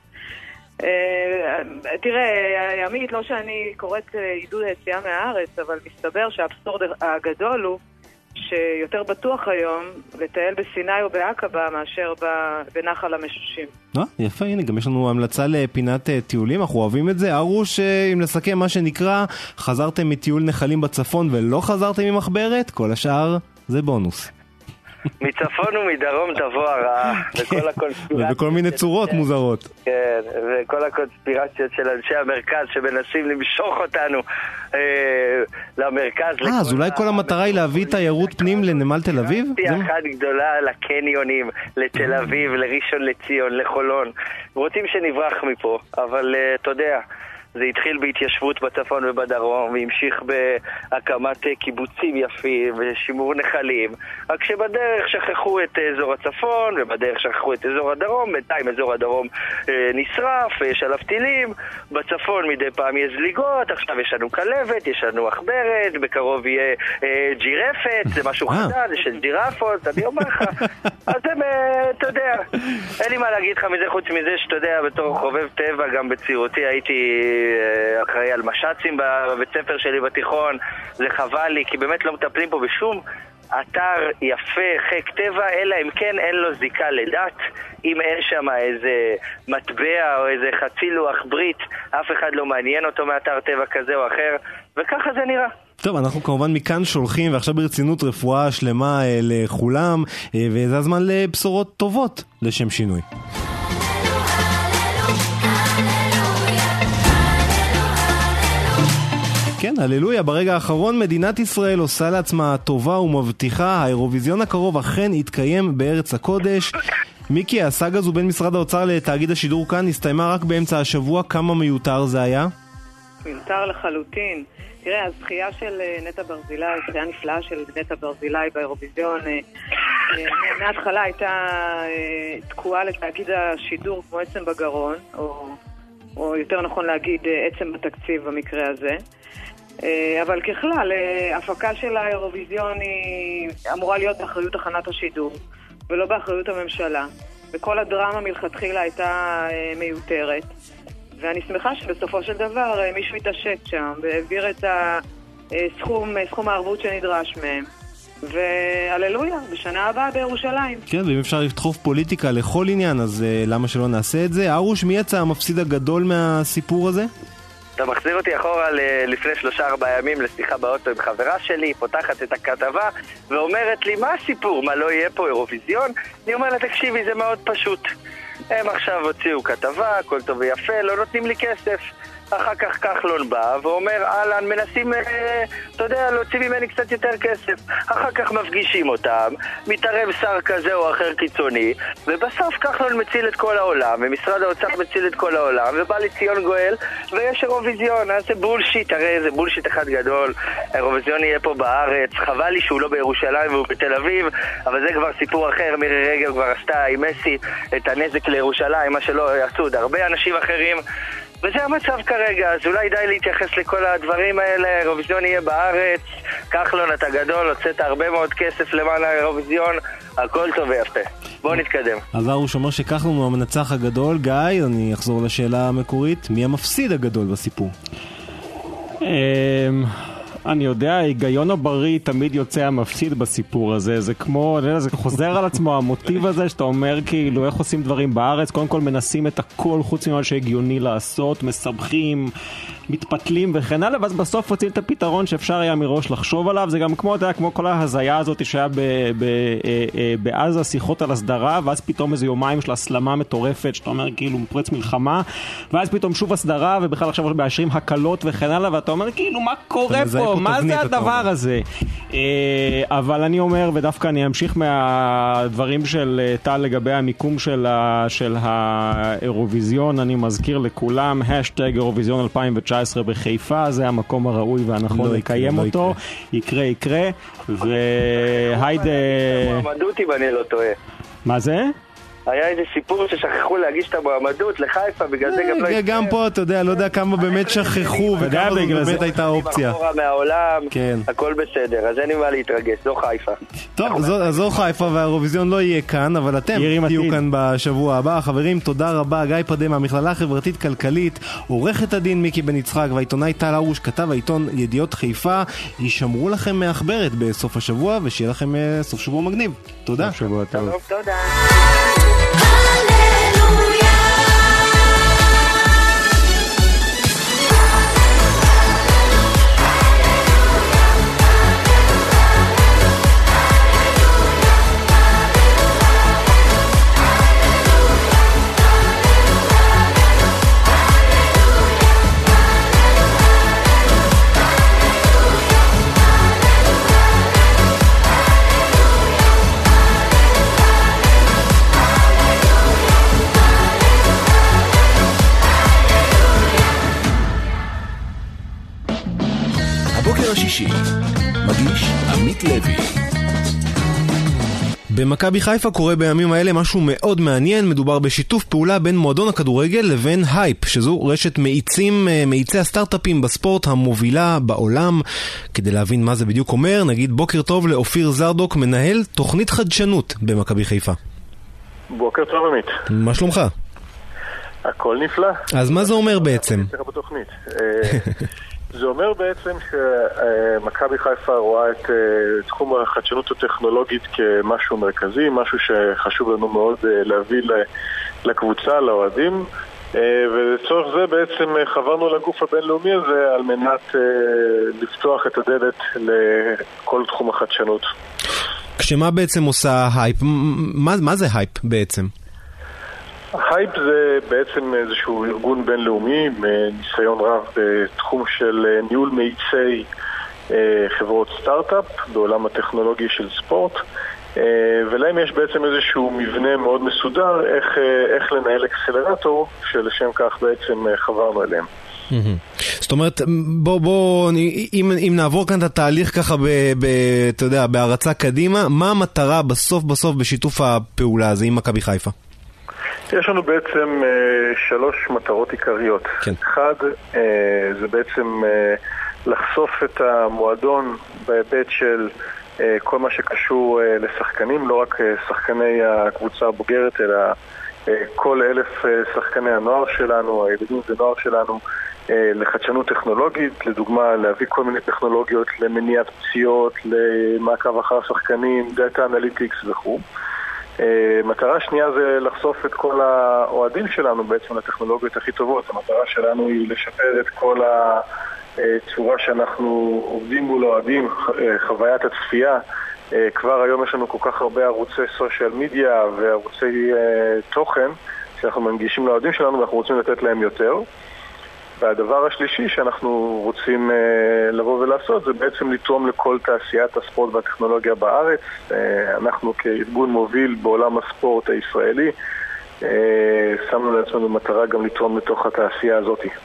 תראה, עמית, לא שאני קוראת עידוד היציאה מהארץ, אבל מסתבר שהאבסורד הגדול הוא שיותר בטוח היום לטייל בסיני או בעקבה מאשר בנחל המשושים. אה, יפה, הנה, גם יש לנו המלצה לפינת טיולים, אנחנו אוהבים את זה. ארוש, אם לסכם מה שנקרא, חזרתם מטיול נחלים בצפון ולא חזרתם עם מחברת, כל השאר זה בונוס. מצפון ומדרום תבוא הרעה, וכל הקונספירציות... ובכל מיני צורות מוזרות. כן, וכל הקונספירציות של אנשי המרכז שמנסים למשוך אותנו למרכז. אה, אז אולי כל המטרה היא להביא תיירות פנים לנמל תל אביב? זה אחת גדולה לקניונים, לתל אביב, לראשון לציון, לחולון. רוצים שנברח מפה, אבל אתה יודע... זה התחיל בהתיישבות בצפון ובדרום, והמשיך בהקמת קיבוצים יפים ושימור נחלים. רק שבדרך שכחו את אזור הצפון, ובדרך שכחו את אזור הדרום, בינתיים אזור הדרום אה, נשרף, יש עליו טילים, בצפון מדי פעם יש זליגות, עכשיו יש לנו כלבת, יש לנו אחברת, בקרוב יהיה אה, ג'ירפת, זה משהו חדש, זה של ג'ירפות, אני אומר לך. אז הם, אה, אתה יודע, אין לי מה להגיד לך מזה חוץ מזה שאתה יודע, בתור חובב טבע, גם בצעירותי הייתי... אחראי על משצים בבית ספר שלי בתיכון. זה חבל לי, כי באמת לא מטפלים פה בשום אתר יפה, חיק טבע, אלא אם כן אין לו זיקה לדת. אם אין שם איזה מטבע או איזה חצי לוח ברית, אף אחד לא מעניין אותו מאתר טבע כזה או אחר, וככה זה נראה. טוב, אנחנו כמובן מכאן שולחים, ועכשיו ברצינות רפואה שלמה לכולם, וזה הזמן לבשורות טובות לשם שינוי. כן, הללויה, ברגע האחרון מדינת ישראל עושה לעצמה טובה ומבטיחה, האירוויזיון הקרוב אכן יתקיים בארץ הקודש. מיקי, הסאגה הזו בין משרד האוצר לתאגיד השידור כאן הסתיימה רק באמצע השבוע, כמה מיותר זה היה? מיותר לחלוטין. תראה, הזכייה של נטע ברזילי, זכייה נפלאה של נטע ברזילי באירוויזיון, מההתחלה הייתה תקועה לתאגיד השידור כמו עצם בגרון, או, או יותר נכון להגיד עצם בתקציב במקרה הזה. אבל ככלל, הפקה של האירוויזיון היא אמורה להיות באחריות תחנת השידור ולא באחריות הממשלה, וכל הדרמה מלכתחילה הייתה מיותרת, ואני שמחה שבסופו של דבר מישהו התעשת שם והעביר את הסכום, סכום הערבות שנדרש מהם, והללויה, בשנה הבאה בירושלים. כן, ואם אפשר לדחוף פוליטיקה לכל עניין, אז למה שלא נעשה את זה? ארוש, מי יצא המפסיד הגדול מהסיפור הזה? אתה מחזיר אותי אחורה לפני שלושה ארבעה ימים לשיחה באוטו עם חברה שלי, פותחת את הכתבה ואומרת לי, מה הסיפור? מה, לא יהיה פה אירוויזיון? אני אומר לה, תקשיבי, זה מאוד פשוט. הם עכשיו הוציאו כתבה, הכל טוב ויפה, לא נותנים לי כסף. אחר כך כחלון בא ואומר, אהלן, מנסים, אתה יודע, להוציא ממני קצת יותר כסף. אחר כך מפגישים אותם, מתערב שר כזה או אחר קיצוני, ובסוף כחלון מציל את כל העולם, ומשרד האוצר מציל את כל העולם, ובא לציון גואל, ויש אירוויזיון. אז זה בולשיט, הרי זה בולשיט אחד גדול. האירוויזיון יהיה פה בארץ, חבל לי שהוא לא בירושלים והוא בתל אביב, אבל זה כבר סיפור אחר. מירי רגב כבר עשתה עם מסי את הנזק לירושלים, מה שלא יעשו עוד הרבה אנשים אחרים. וזה המצב כרגע, אז אולי די להתייחס לכל הדברים האלה. האירוויזיון יהיה בארץ, כחלון אתה גדול, הוצאת הרבה מאוד כסף למען האירוויזיון, הכל טוב ויפה. בואו נתקדם. אז הרוש אומר שכחלון הוא המנצח הגדול. גיא, אני אחזור לשאלה המקורית, מי המפסיד הגדול בסיפור? אני יודע, ההיגיון הבריא תמיד יוצא המפסיד בסיפור הזה. זה כמו, זה חוזר על עצמו המוטיב הזה שאתה אומר כאילו איך עושים דברים בארץ. קודם כל מנסים את הכל חוץ ממה שהגיוני לעשות, מסבכים, מתפתלים וכן הלאה, ואז בסוף רוצים את הפתרון שאפשר היה מראש לחשוב עליו. זה גם כמו, אתה יודע, כמו כל ההזיה הזאת שהיה בעזה, שיחות על הסדרה, ואז פתאום איזה יומיים של הסלמה מטורפת, שאתה אומר כאילו מפרץ מלחמה, ואז פתאום שוב הסדרה, ובכלל עכשיו מאשרים הקלות וכן הלאה, ואתה אומר כאילו מה קורה פה, מה זה הדבר הזה? אבל אני אומר, ודווקא אני אמשיך מהדברים של טל לגבי המיקום של האירוויזיון, אני מזכיר לכולם, השטג אירוויזיון אלפיים תשע עשרה בחיפה, זה המקום הראוי והנכון לקיים אותו. יקרה, יקרה. והיידה... מועמדות אם אני לא טועה. מה זה? היה איזה סיפור ששכחו להגיש את המועמדות לחיפה, בגלל זה גם לא... גם פה, אתה יודע, לא יודע כמה באמת שכחו, וכמה זו באמת הייתה אופציה. מהעולם, הכל בסדר, אז אין לי מה להתרגש, זו חיפה. טוב, זו חיפה, והאירוויזיון לא יהיה כאן, אבל אתם תהיו כאן בשבוע הבא. חברים, תודה רבה. גיא פדה מהמכללה החברתית-כלכלית, עורכת הדין מיקי בן יצחק, והעיתונאי טל הרוש, כתב העיתון ידיעות חיפה. ישמרו לכם מאחברת בסוף השבוע, ושיהיה לכם סוף שבוע מגניב. תודה. סוף שבוע טוב. תודה. השישי, מגיש עמית לוי. במכבי חיפה קורה בימים האלה משהו מאוד מעניין. מדובר בשיתוף פעולה בין מועדון הכדורגל לבין הייפ, שזו רשת מאיצים, מאיצי הסטארט-אפים בספורט המובילה בעולם. כדי להבין מה זה בדיוק אומר, נגיד בוקר טוב לאופיר זרדוק, מנהל תוכנית חדשנות במכבי חיפה. בוקר טוב עמית. מה שלומך? הכל נפלא. אז מה זה אומר בעצם? זה אומר בעצם שמכבי חיפה רואה את תחום החדשנות הטכנולוגית כמשהו מרכזי, משהו שחשוב לנו מאוד להביא לקבוצה, לאוהדים, ולצורך זה בעצם חברנו לגוף הבינלאומי הזה על מנת לפתוח את הדלת לכל תחום החדשנות. כשמה בעצם עושה הייפ? מה, מה זה הייפ בעצם? הייפ זה בעצם איזשהו ארגון בינלאומי מניסיון רב בתחום של ניהול מאיצי חברות סטארט-אפ בעולם הטכנולוגי של ספורט, ולהם יש בעצם איזשהו מבנה מאוד מסודר איך, איך לנהל אקסלרטור, שלשם כך בעצם חברנו אליהם. זאת אומרת, בוא, בוא, אם, אם נעבור כאן את התהליך ככה ב, ב, אתה יודע, בהרצה קדימה, מה המטרה בסוף בסוף בשיתוף הפעולה הזה עם מכבי חיפה? יש לנו בעצם uh, שלוש מטרות עיקריות. כן. אחד, uh, זה בעצם uh, לחשוף את המועדון בהיבט של uh, כל מה שקשור uh, לשחקנים, לא רק uh, שחקני הקבוצה הבוגרת, אלא uh, כל אלף uh, שחקני הנוער שלנו, הילדים ונוער שלנו, uh, לחדשנות טכנולוגית, לדוגמה להביא כל מיני טכנולוגיות למניעת פציעות, למעקב אחר שחקנים, דאטה אנליטיקס וכו'. Uh, מטרה שנייה זה לחשוף את כל האוהדים שלנו בעצם לטכנולוגיות הכי טובות. המטרה שלנו היא לשפר את כל הצורה שאנחנו עובדים מול אוהדים, חוויית הצפייה. Uh, כבר היום יש לנו כל כך הרבה ערוצי סושיאל מדיה וערוצי uh, תוכן שאנחנו מנגישים לאוהדים שלנו ואנחנו רוצים לתת להם יותר. והדבר השלישי שאנחנו רוצים אה, לבוא ולעשות זה בעצם לתרום לכל תעשיית הספורט והטכנולוגיה בארץ. אה, אנחנו כארגון מוביל בעולם הספורט הישראלי אה, שמנו לעצמנו מטרה גם לתרום לתוך התעשייה הזאת.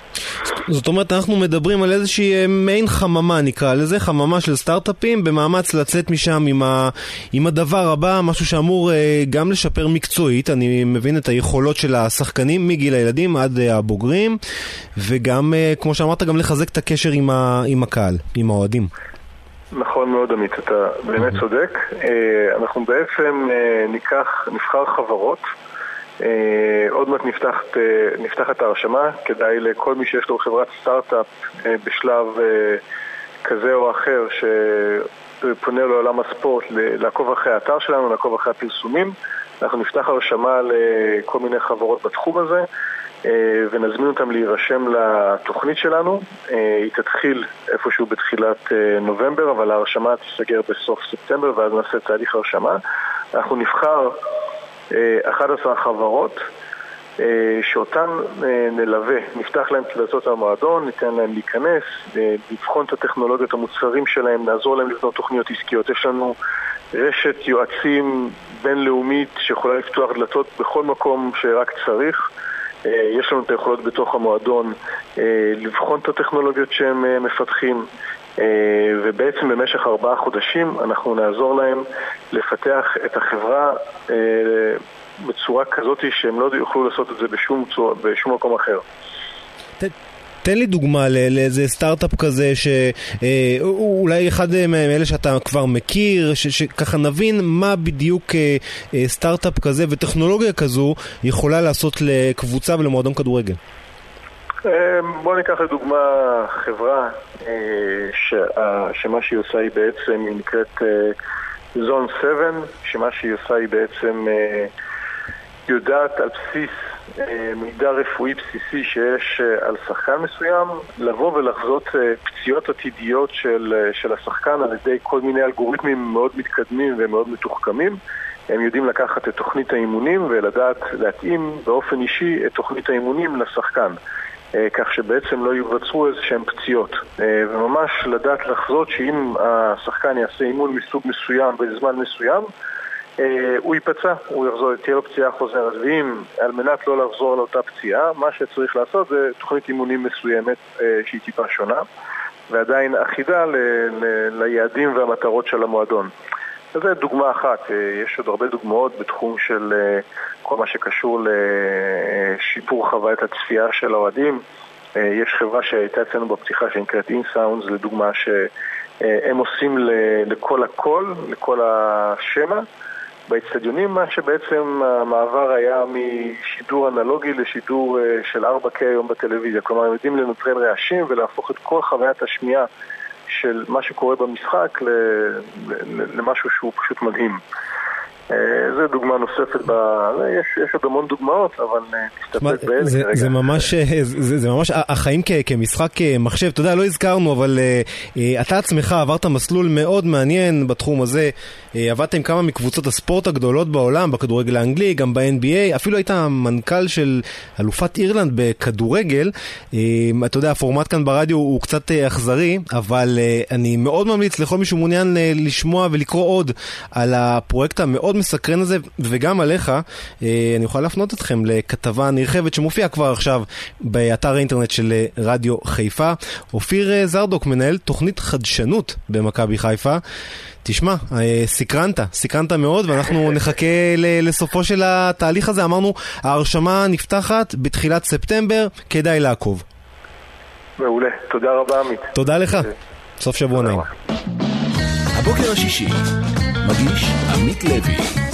זאת אומרת, אנחנו מדברים על איזושהי מעין חממה, נקרא לזה, חממה של סטארט-אפים, במאמץ לצאת משם עם, ה, עם הדבר הבא, משהו שאמור גם לשפר מקצועית, אני מבין את היכולות של השחקנים, מגיל הילדים עד הבוגרים, וגם, כמו שאמרת, גם לחזק את הקשר עם, ה, עם הקהל, עם האוהדים. נכון מאוד עמית, אתה באמת צודק. אנחנו בעצם ניקח, נבחר חברות, עוד מעט נפתחת, נפתחת ההרשמה, כדאי לכל מי שיש לו חברת סטארט-אפ בשלב כזה או אחר שפונה לעולם הספורט לעקוב אחרי האתר שלנו, לעקוב אחרי הפרסומים. אנחנו נפתח הרשמה לכל מיני חברות בתחום הזה ונזמין אותם להירשם לתוכנית שלנו. היא תתחיל איפשהו בתחילת נובמבר, אבל ההרשמה תסגר בסוף ספטמבר ואז נעשה תהליך הרשמה. אנחנו נבחר אחת עשרה חברות שאותן נלווה, נפתח להם תלתות המועדון, ניתן להם להיכנס, לבחון את הטכנולוגיות המוצרים שלהם, נעזור להם לבנות תוכניות עסקיות. יש לנו רשת יועצים בינלאומית שיכולה לפתוח דלתות בכל מקום שרק צריך. יש לנו את היכולות בתוך המועדון לבחון את הטכנולוגיות שהם מפתחים, ובעצם במשך ארבעה חודשים אנחנו נעזור להם לפתח את החברה בצורה כזאת שהם לא יוכלו לעשות את זה בשום, בשום מקום אחר. תן לי דוגמה לאיזה סטארט-אפ כזה שאולי אחד מאלה שאתה כבר מכיר, שככה נבין מה בדיוק סטארט-אפ כזה וטכנולוגיה כזו יכולה לעשות לקבוצה ולמועדון כדורגל. בוא ניקח לדוגמה חברה שמה שהיא עושה היא בעצם, היא נקראת זון שבע, שמה שהיא עושה היא בעצם יודעת על בסיס מידע רפואי בסיסי שיש על שחקן מסוים, לבוא ולחזות פציעות עתידיות של, של השחקן על ידי כל מיני אלגוריתמים מאוד מתקדמים ומאוד מתוחכמים. הם יודעים לקחת את תוכנית האימונים ולדעת להתאים באופן אישי את תוכנית האימונים לשחקן, כך שבעצם לא יובצרו איזה שהם פציעות, וממש לדעת לחזות שאם השחקן יעשה אימון מסוג מסוים בזמן מסוים, הוא ייפצע, הוא יחזור, תהיה לו פציעה חוזרת, ואם על מנת לא לחזור לאותה פציעה, מה שצריך לעשות זה תוכנית אימונים מסוימת שהיא טיפה שונה, ועדיין אחידה ל- ל- ליעדים והמטרות של המועדון. אז זו דוגמה אחת, יש עוד הרבה דוגמאות בתחום של כל מה שקשור לשיפור חוויית הצפייה של האוהדים. יש חברה שהייתה אצלנו בפתיחה שנקראת InSounds, לדוגמה שהם עושים לכל הכל, לכל השמה באצטדיונים, מה שבעצם המעבר היה משידור אנלוגי לשידור של ארבע קיי היום בטלוויזיה. כלומר, הם יודעים לנטרל רעשים ולהפוך את כל חוויית השמיעה של מה שקורה במשחק למשהו שהוא פשוט מדהים. זו דוגמה נוספת, ב... יש, יש עוד המון דוגמאות, אבל תסתפק באלה זה, כרגע. זה ממש, זה, זה ממש החיים כ, כמשחק מחשב, אתה יודע, לא הזכרנו, אבל uh, אתה עצמך עברת מסלול מאוד מעניין בתחום הזה, uh, עבדת עם כמה מקבוצות הספורט הגדולות בעולם, בכדורגל האנגלי, גם ב-אן בי איי, אפילו היית מנכ"ל של אלופת אירלנד בכדורגל. uh, אתה יודע, הפורמט כאן ברדיו הוא קצת uh, אכזרי, אבל uh, אני מאוד ממליץ לכל מישהו מעוניין uh, לשמוע ולקרוא עוד על הפרויקט המאוד מסקרן הזה, וגם עליך, אני אוכל להפנות אתכם לכתבה נרחבת שמופיעה כבר עכשיו באתר האינטרנט של רדיו חיפה. אופיר זרדוק, מנהל תוכנית חדשנות במכבי חיפה. תשמע, סקרנת, סקרנת מאוד, ואנחנו נחכה לסופו של התהליך הזה. אמרנו, ההרשמה נפתחת בתחילת ספטמבר, כדאי לעקוב. מעולה, תודה רבה עמית. תודה לך, סוף שבוע נעים. הבוקר השישי מגיש עמית לוי.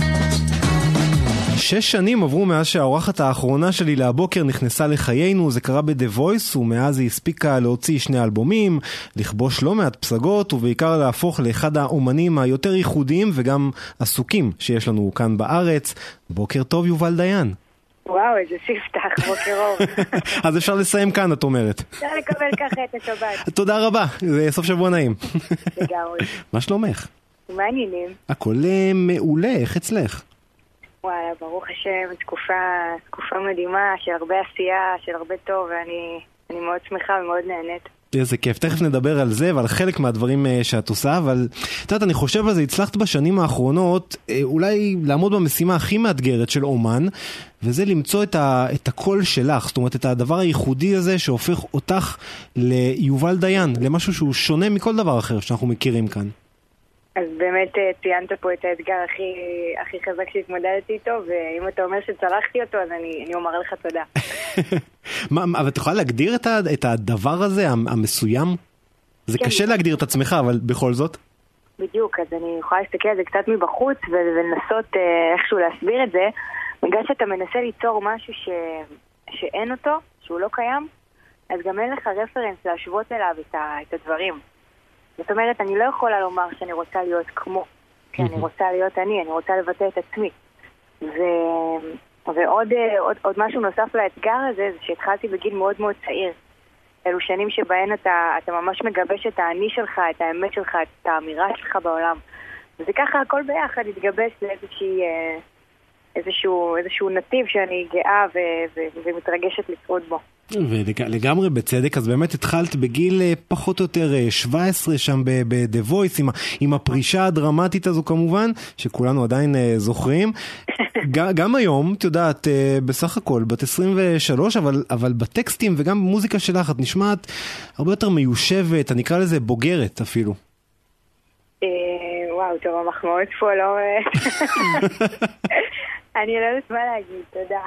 שש שנים עברו מאז שהאורחת האחרונה שלי להבוקר נכנסה לחיינו. זה קרה ב-The Voice, ומאז היא הספיקה להוציא שני אלבומים, לכבוש לא מעט פסגות, ובעיקר להפוך לאחד האומנים היותר ייחודיים וגם עסוקים שיש לנו כאן בארץ. בוקר טוב יובל דיין. וואו, איזה ספתח, בוקר אור. אז אפשר לסיים כאן, את אומרת. אפשר לקבל ככה את השבת. תודה רבה, זה סוף שבוע נעים. לגמרי. מה שלומך? מה העניינים? הכל מעולה, איך אצלך? וואלה, ברוך השם, תקופה, תקופה מדהימה, של הרבה עשייה, של הרבה טוב, ואני אני מאוד שמחה ומאוד נהנית. איזה כיף, תכף נדבר על זה ועל חלק מהדברים שאת עושה, אבל את יודעת, אני חושב על זה, הצלחת בשנים האחרונות אולי לעמוד במשימה הכי מאתגרת של אומן, וזה למצוא את, ה, את הקול שלך, זאת אומרת את הדבר הייחודי הזה שהופך אותך ליובל דיין, למשהו שהוא שונה מכל דבר אחר שאנחנו מכירים כאן. אז באמת ציינת פה את האתגר הכי, הכי חזק שהתמודדתי איתו, ואם אתה אומר שצלחתי אותו, אז אני, אני אומר לך תודה. מה, אבל אתה יכולה להגדיר את, ה, את הדבר הזה, המסוים? זה כן. קשה להגדיר את עצמך, אבל בכל זאת? בדיוק, אז אני יכולה להסתכל על זה קצת מבחוץ, ולנסות איכשהו להסביר את זה. בגלל שאתה מנסה ליצור משהו ש... שאין אותו, שהוא לא קיים, אז גם אין לך רפרנס להשוות אליו את, ה... את הדברים. זאת אומרת, אני לא יכולה לומר שאני רוצה להיות כמו, כי אני רוצה להיות אני, אני רוצה לבטא את עצמי. ו... ועוד עוד, עוד משהו נוסף לאתגר הזה, זה שהתחלתי בגיל מאוד מאוד צעיר. אלו שנים שבהן אתה, אתה ממש מגבש את האני שלך, את האמת שלך, את האמירה שלך בעולם. וזה ככה, הכל ביחד התגבש לאיזושהי... איזשהו, איזשהו נתיב שאני גאה ו, ו, ומתרגשת לצעוד בו. ולגמרי בצדק, אז באמת התחלת בגיל פחות או יותר שבע עשרה שם ב-The Voice, עם, עם הפרישה הדרמטית הזו כמובן, שכולנו עדיין זוכרים. גם היום, את יודעת, בסך הכל, בת עשרים ושלוש, אבל, אבל בטקסטים וגם במוזיקה שלך, את נשמעת הרבה יותר מיושבת, אני אקרא לזה בוגרת אפילו. וואו, טוב, המחמאות פה לא... אני לא יודעת מה להגיד, תודה.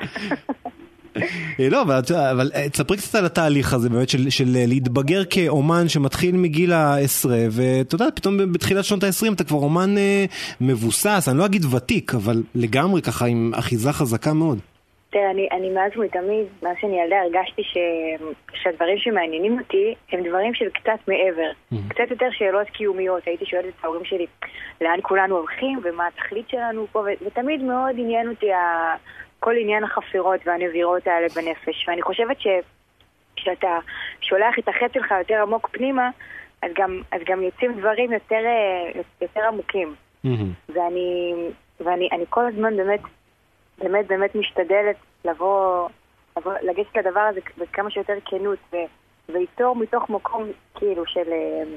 לא, אבל תספרי קצת על התהליך הזה באמת של להתבגר כאומן שמתחיל מגיל העשרה, ואתה יודע, פתאום בתחילת שנות העשרים אתה כבר אומן מבוסס, אני לא אגיד ותיק, אבל לגמרי ככה עם אחיזה חזקה מאוד. תראה, אני, אני מאז מתמיד, מאז שאני ילדה, הרגשתי ש... שהדברים שמעניינים אותי הם דברים של קצת מעבר. Mm-hmm. קצת יותר שאלות קיומיות. הייתי שואלת את ההורים שלי, לאן כולנו הולכים ומה התכלית שלנו פה, ו... ותמיד מאוד עניין אותי ה... כל עניין החפירות והנבירות האלה בנפש. ואני חושבת ש... שאתה שולח את החץ שלך יותר עמוק פנימה, אז גם, אז גם יוצאים דברים יותר, יותר עמוקים. Mm-hmm. ואני, ואני אני כל הזמן באמת באמת באמת משתדלת לבוא, לבוא לגשת לדבר הזה בכמה שיותר כנות ו, ויצור מתוך מקום כאילו של,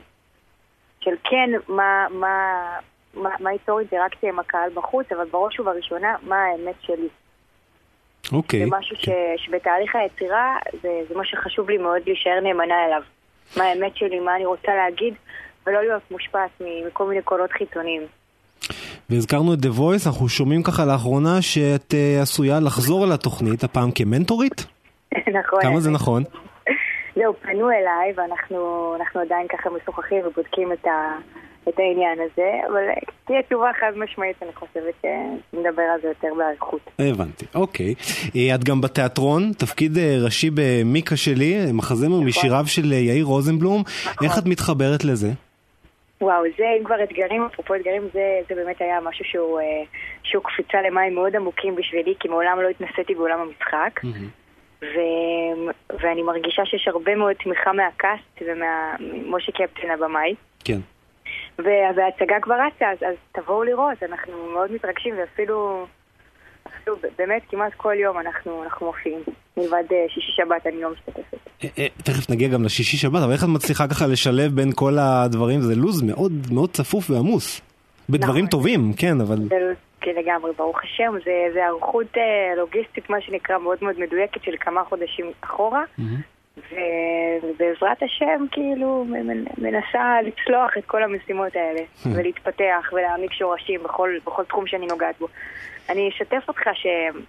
של כן מה, מה, מה, מה ייצור אינטראקציה עם הקהל בחוץ, אבל בראש ובראשונה מה האמת שלי. אוקיי. זה משהו ש, שבתהליך היצירה זה, זה מה שחשוב לי מאוד להישאר נאמנה אליו. מה האמת שלי, מה אני רוצה להגיד, ולא להיות מושפעת מכל מיני קולות חיצוניים. והזכרנו את The Voice, אנחנו שומעים ככה לאחרונה שאת uh, עשויה לחזור על התוכנית, הפעם כמנטורית? נכון. כמה זה נכון? זהו, פנו אליי, ואנחנו אנחנו עדיין ככה משוחחים ובודקים את, ה, את העניין הזה, אבל תהיה תשובה חד משמעית, אני חושבת שנדבר על זה יותר בעריכות. הבנתי, אוקיי. את גם בתיאטרון, תפקיד ראשי במיקה שלי, מחזמר נכון. משיריו של יאיר רוזנבלום, נכון. איך את מתחברת לזה? וואו, זה אם כבר אתגרים, אפרופו אתגרים, זה, זה באמת היה משהו שהוא, שהוא קפיצה למים מאוד עמוקים בשבילי, כי מעולם לא התנסיתי בעולם המשחק. Mm-hmm. ו, ואני מרגישה שיש הרבה מאוד תמיכה מהקאסט וממשה קפטן הבמאי. כן. וההצגה כבר רצה, אז, אז תבואו לראות, אנחנו מאוד מתרגשים, ואפילו אפילו, באמת כמעט כל יום אנחנו, אנחנו מופיעים. מלבד שישי שבת אני לא משתתפת. תכף נגיע גם לשישי שבת, אבל איך את מצליחה ככה לשלב בין כל הדברים? זה לוז מאוד מאוד צפוף ועמוס. בדברים טובים, כן, אבל... כן, לגמרי, ברוך השם. זה, זה ערכות לוגיסטית, מה שנקרא, מאוד מאוד מדויקת של כמה חודשים אחורה. ובעזרת השם, כאילו, מנסה לצלוח את כל המשימות האלה, ולהתפתח ולהעמיק שורשים בכל, בכל תחום שאני נוגעת בו. אני אשתף אותך ש...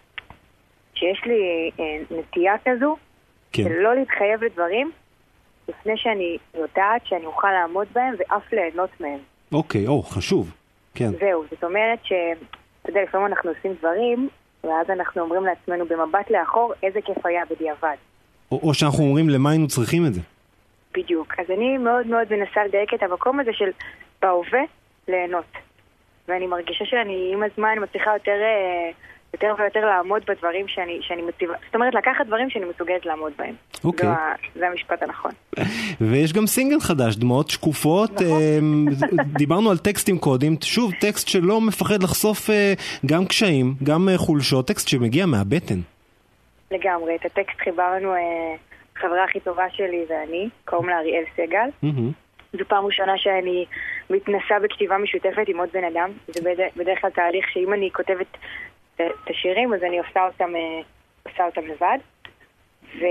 שיש לי נטייה כזו, כן. שלא להתחייב לדברים, לפני שאני יודעת שאני אוכל לעמוד בהם ואף ליהנות מהם. אוקיי, או, חשוב. כן. זהו, זאת אומרת ש... אתה יודע, לפעמים אנחנו עושים דברים, ואז אנחנו אומרים לעצמנו במבט לאחור, איזה כיף היה בדיעבד. או, או שאנחנו אומרים למה היינו צריכים את זה. בדיוק. אז אני מאוד מאוד מנסה לדייק את המקום הזה של בהווה ליהנות. ואני מרגישה שאני עם הזמן מצליחה יותר... יותר ויותר לעמוד בדברים שאני, שאני מציבה. זאת אומרת, לקחת דברים שאני מסוגלת לעמוד בהם. אוקיי. זה, זה המשפט הנכון. ויש גם סינגל חדש, דמעות שקופות. נכון. דיברנו על טקסטים קודים. שוב, טקסט שלא מפחד לחשוף גם קשיים, גם חולשות. טקסט שמגיע מהבטן. לגמרי. את הטקסט חיברנו החברה הכי טובה שלי ואני, קוראים לה אריאל סגל. זו פעם ראשונה שאני מתנסה בכתיבה משותפת עם עוד בן אדם. זה בדרך כלל תהליך שאם אני כותבת את השירים, אז אני עושה אותם, עושה אותם לבד. ו...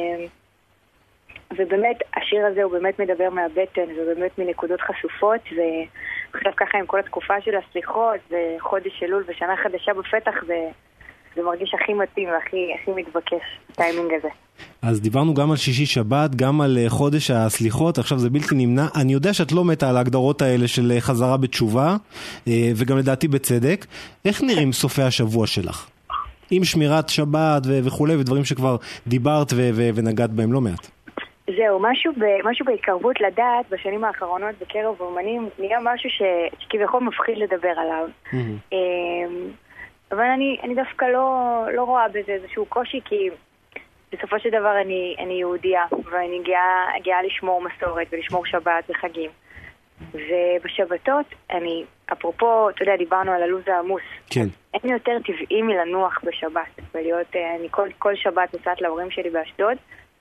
ובאמת, השיר הזה הוא באמת מדבר מהבטן, ובאמת מנקודות חשופות, ועכשיו ככה עם כל התקופה של הסליחות, וחודש אלול ושנה חדשה בפתח, זה, זה מרגיש הכי מתאים והכי הכי מתבקש, הטיימינג הזה. אז דיברנו גם על שישי שבת, גם על חודש הסליחות, עכשיו זה בלתי נמנע. אני יודע שאת לא מתה על ההגדרות האלה של חזרה בתשובה, וגם לדעתי בצדק. איך נראים סופי השבוע שלך? עם שמירת שבת וכו' ודברים שכבר דיברת ונגעת בהם לא מעט. זהו, משהו, ב, משהו בהתקרבות לדעת בשנים האחרונות בקרב אומנים נהיה משהו ש, שכביכול מפחיד לדבר עליו. Mm-hmm. אבל אני, אני דווקא לא, לא רואה בזה איזשהו קושי, כי בסופו של דבר אני, אני יהודייה, ואני גאה, גאה לשמור מסורת ולשמור שבת וחגים. ובשבתות, אני, אפרופו, אתה יודע, דיברנו על הלוז העמוס. כן. אין יותר טבעי מלנוח בשבת, ולהיות, אני כל, כל שבת נוסעת להורים שלי באשדוד,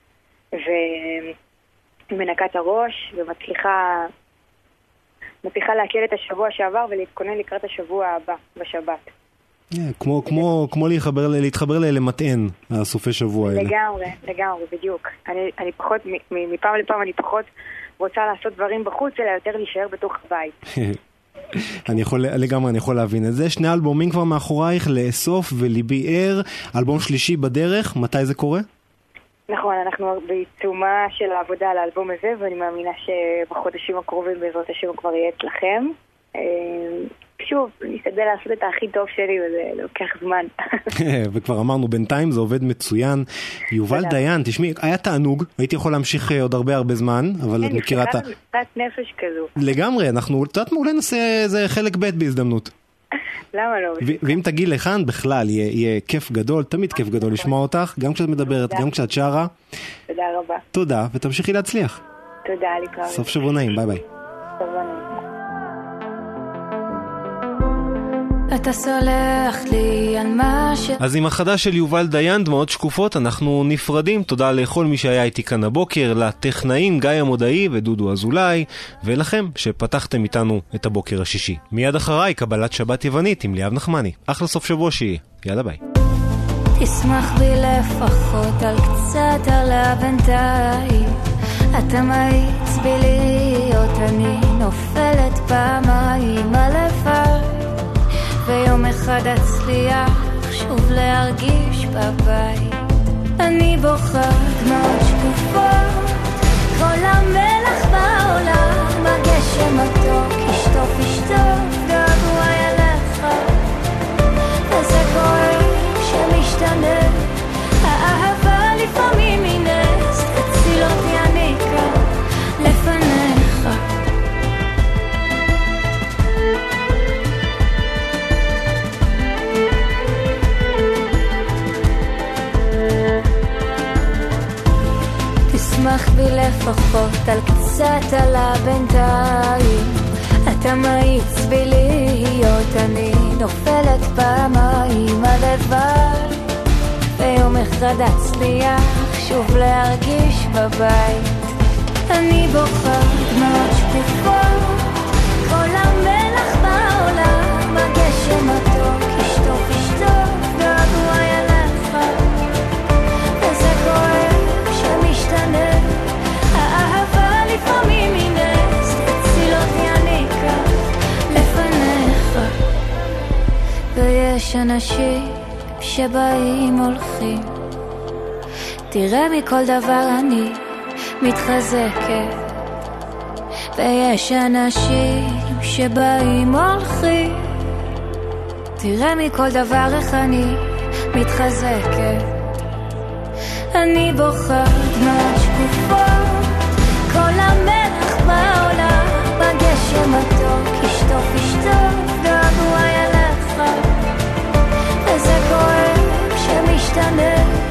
ומנקת הראש, ומצליחה מצליחה להקל את השבוע שעבר ולהתכונן לקראת השבוע הבא בשבת. כמו, כמו, כמו להתחבר, להתחבר למטען, הסופי שבוע האלה. לגמרי, לגמרי, בדיוק. אני, אני פחות, מפעם לפעם אני פחות רוצה לעשות דברים בחוץ, אלא יותר להישאר בתוך הבית. אני יכול, לגמרי, אני יכול להבין את זה. שני אלבומים כבר מאחורייך, לאסוף וליבי ער, אלבום שלישי בדרך, מתי זה קורה? נכון, אנחנו בעיצומה של העבודה על האלבום הזה, ואני מאמינה שבחודשים הקרובים בעזרת השם כבר יהיה אצלכם. שוב, אני אשתדל לעשות את הכי טוב שלי, וזה לוקח זמן. וכבר אמרנו, בינתיים זה עובד מצוין. יובל דיין, תשמעי, היה תענוג, הייתי יכול להמשיך עוד הרבה הרבה זמן, אבל את מכירה את ה... כן, נפסת נפש כזו. לגמרי, אנחנו, את יודעת מה, אולי נעשה איזה חלק ב' בהזדמנות. למה לא? ואם תגיעי לכאן, בכלל, יהיה כיף גדול, תמיד כיף גדול לשמוע אותך, גם כשאת מדברת, גם כשאת שרה. תודה רבה. תודה, ותמשיכי להצליח. תודה, להתראות. סוף שבוע נעים, ביי ביי. סוף שבוע נעים. אתה סולח לי על מה ש... אז עם החדש של יובל דיין, דמעות שקופות, אנחנו נפרדים. תודה לכל מי שהיה איתי כאן הבוקר, לטכנאים גיא המודעי ודודו אזולאי, ולכם שפתחתם איתנו את הבוקר השישי. מיד אחריי, קבלת שבת יוונית עם ליאב נחמני. אחלה סוף שבוע שיהיה. יאללה ביי. תשמח בי לפחות על קצת עלה בינתיים. אתה מאיץ בי להיות, אני נופלת פעמיים הלוואי. ויום אחד אצליח שוב להרגיש בבית. אני בוכה דמעות שקופות, כל המלח בעולם, הגשם מתוק, ישטוף ישטוף געגוע אליך. וזה כואב שמשתנה, האהבה לפעמים היא נס, תציל אותי אני כאן לפניך. תשמח בי לפחות על קצת עלה בינתיים. אתה מאיץ בי להיות, אני נופלת פעמיים הלוואי. ויום אחד אצליח שוב להרגיש בבית. אני בוכה דמעות שקופות, כל המלח בעולם, הגשם מתוק, ישטוף ישטוף געגוע אליך. וזה כואב שמשתנה, האהבה לפעמים היא נס, תציל אותי אני כאן לפניך. ויש אנשים שבאים הולכים, תראה מכל דבר אני מתחזקת. ויש אנשים שבאים הולכים, תראה מכל דבר איך אני מתחזקת. אני בוכה דמעות שקופות, כל המלח בעולם, בגשם מתוק, ישטוף ישטוף געגוע אליך. וזה כואב שמשתנה,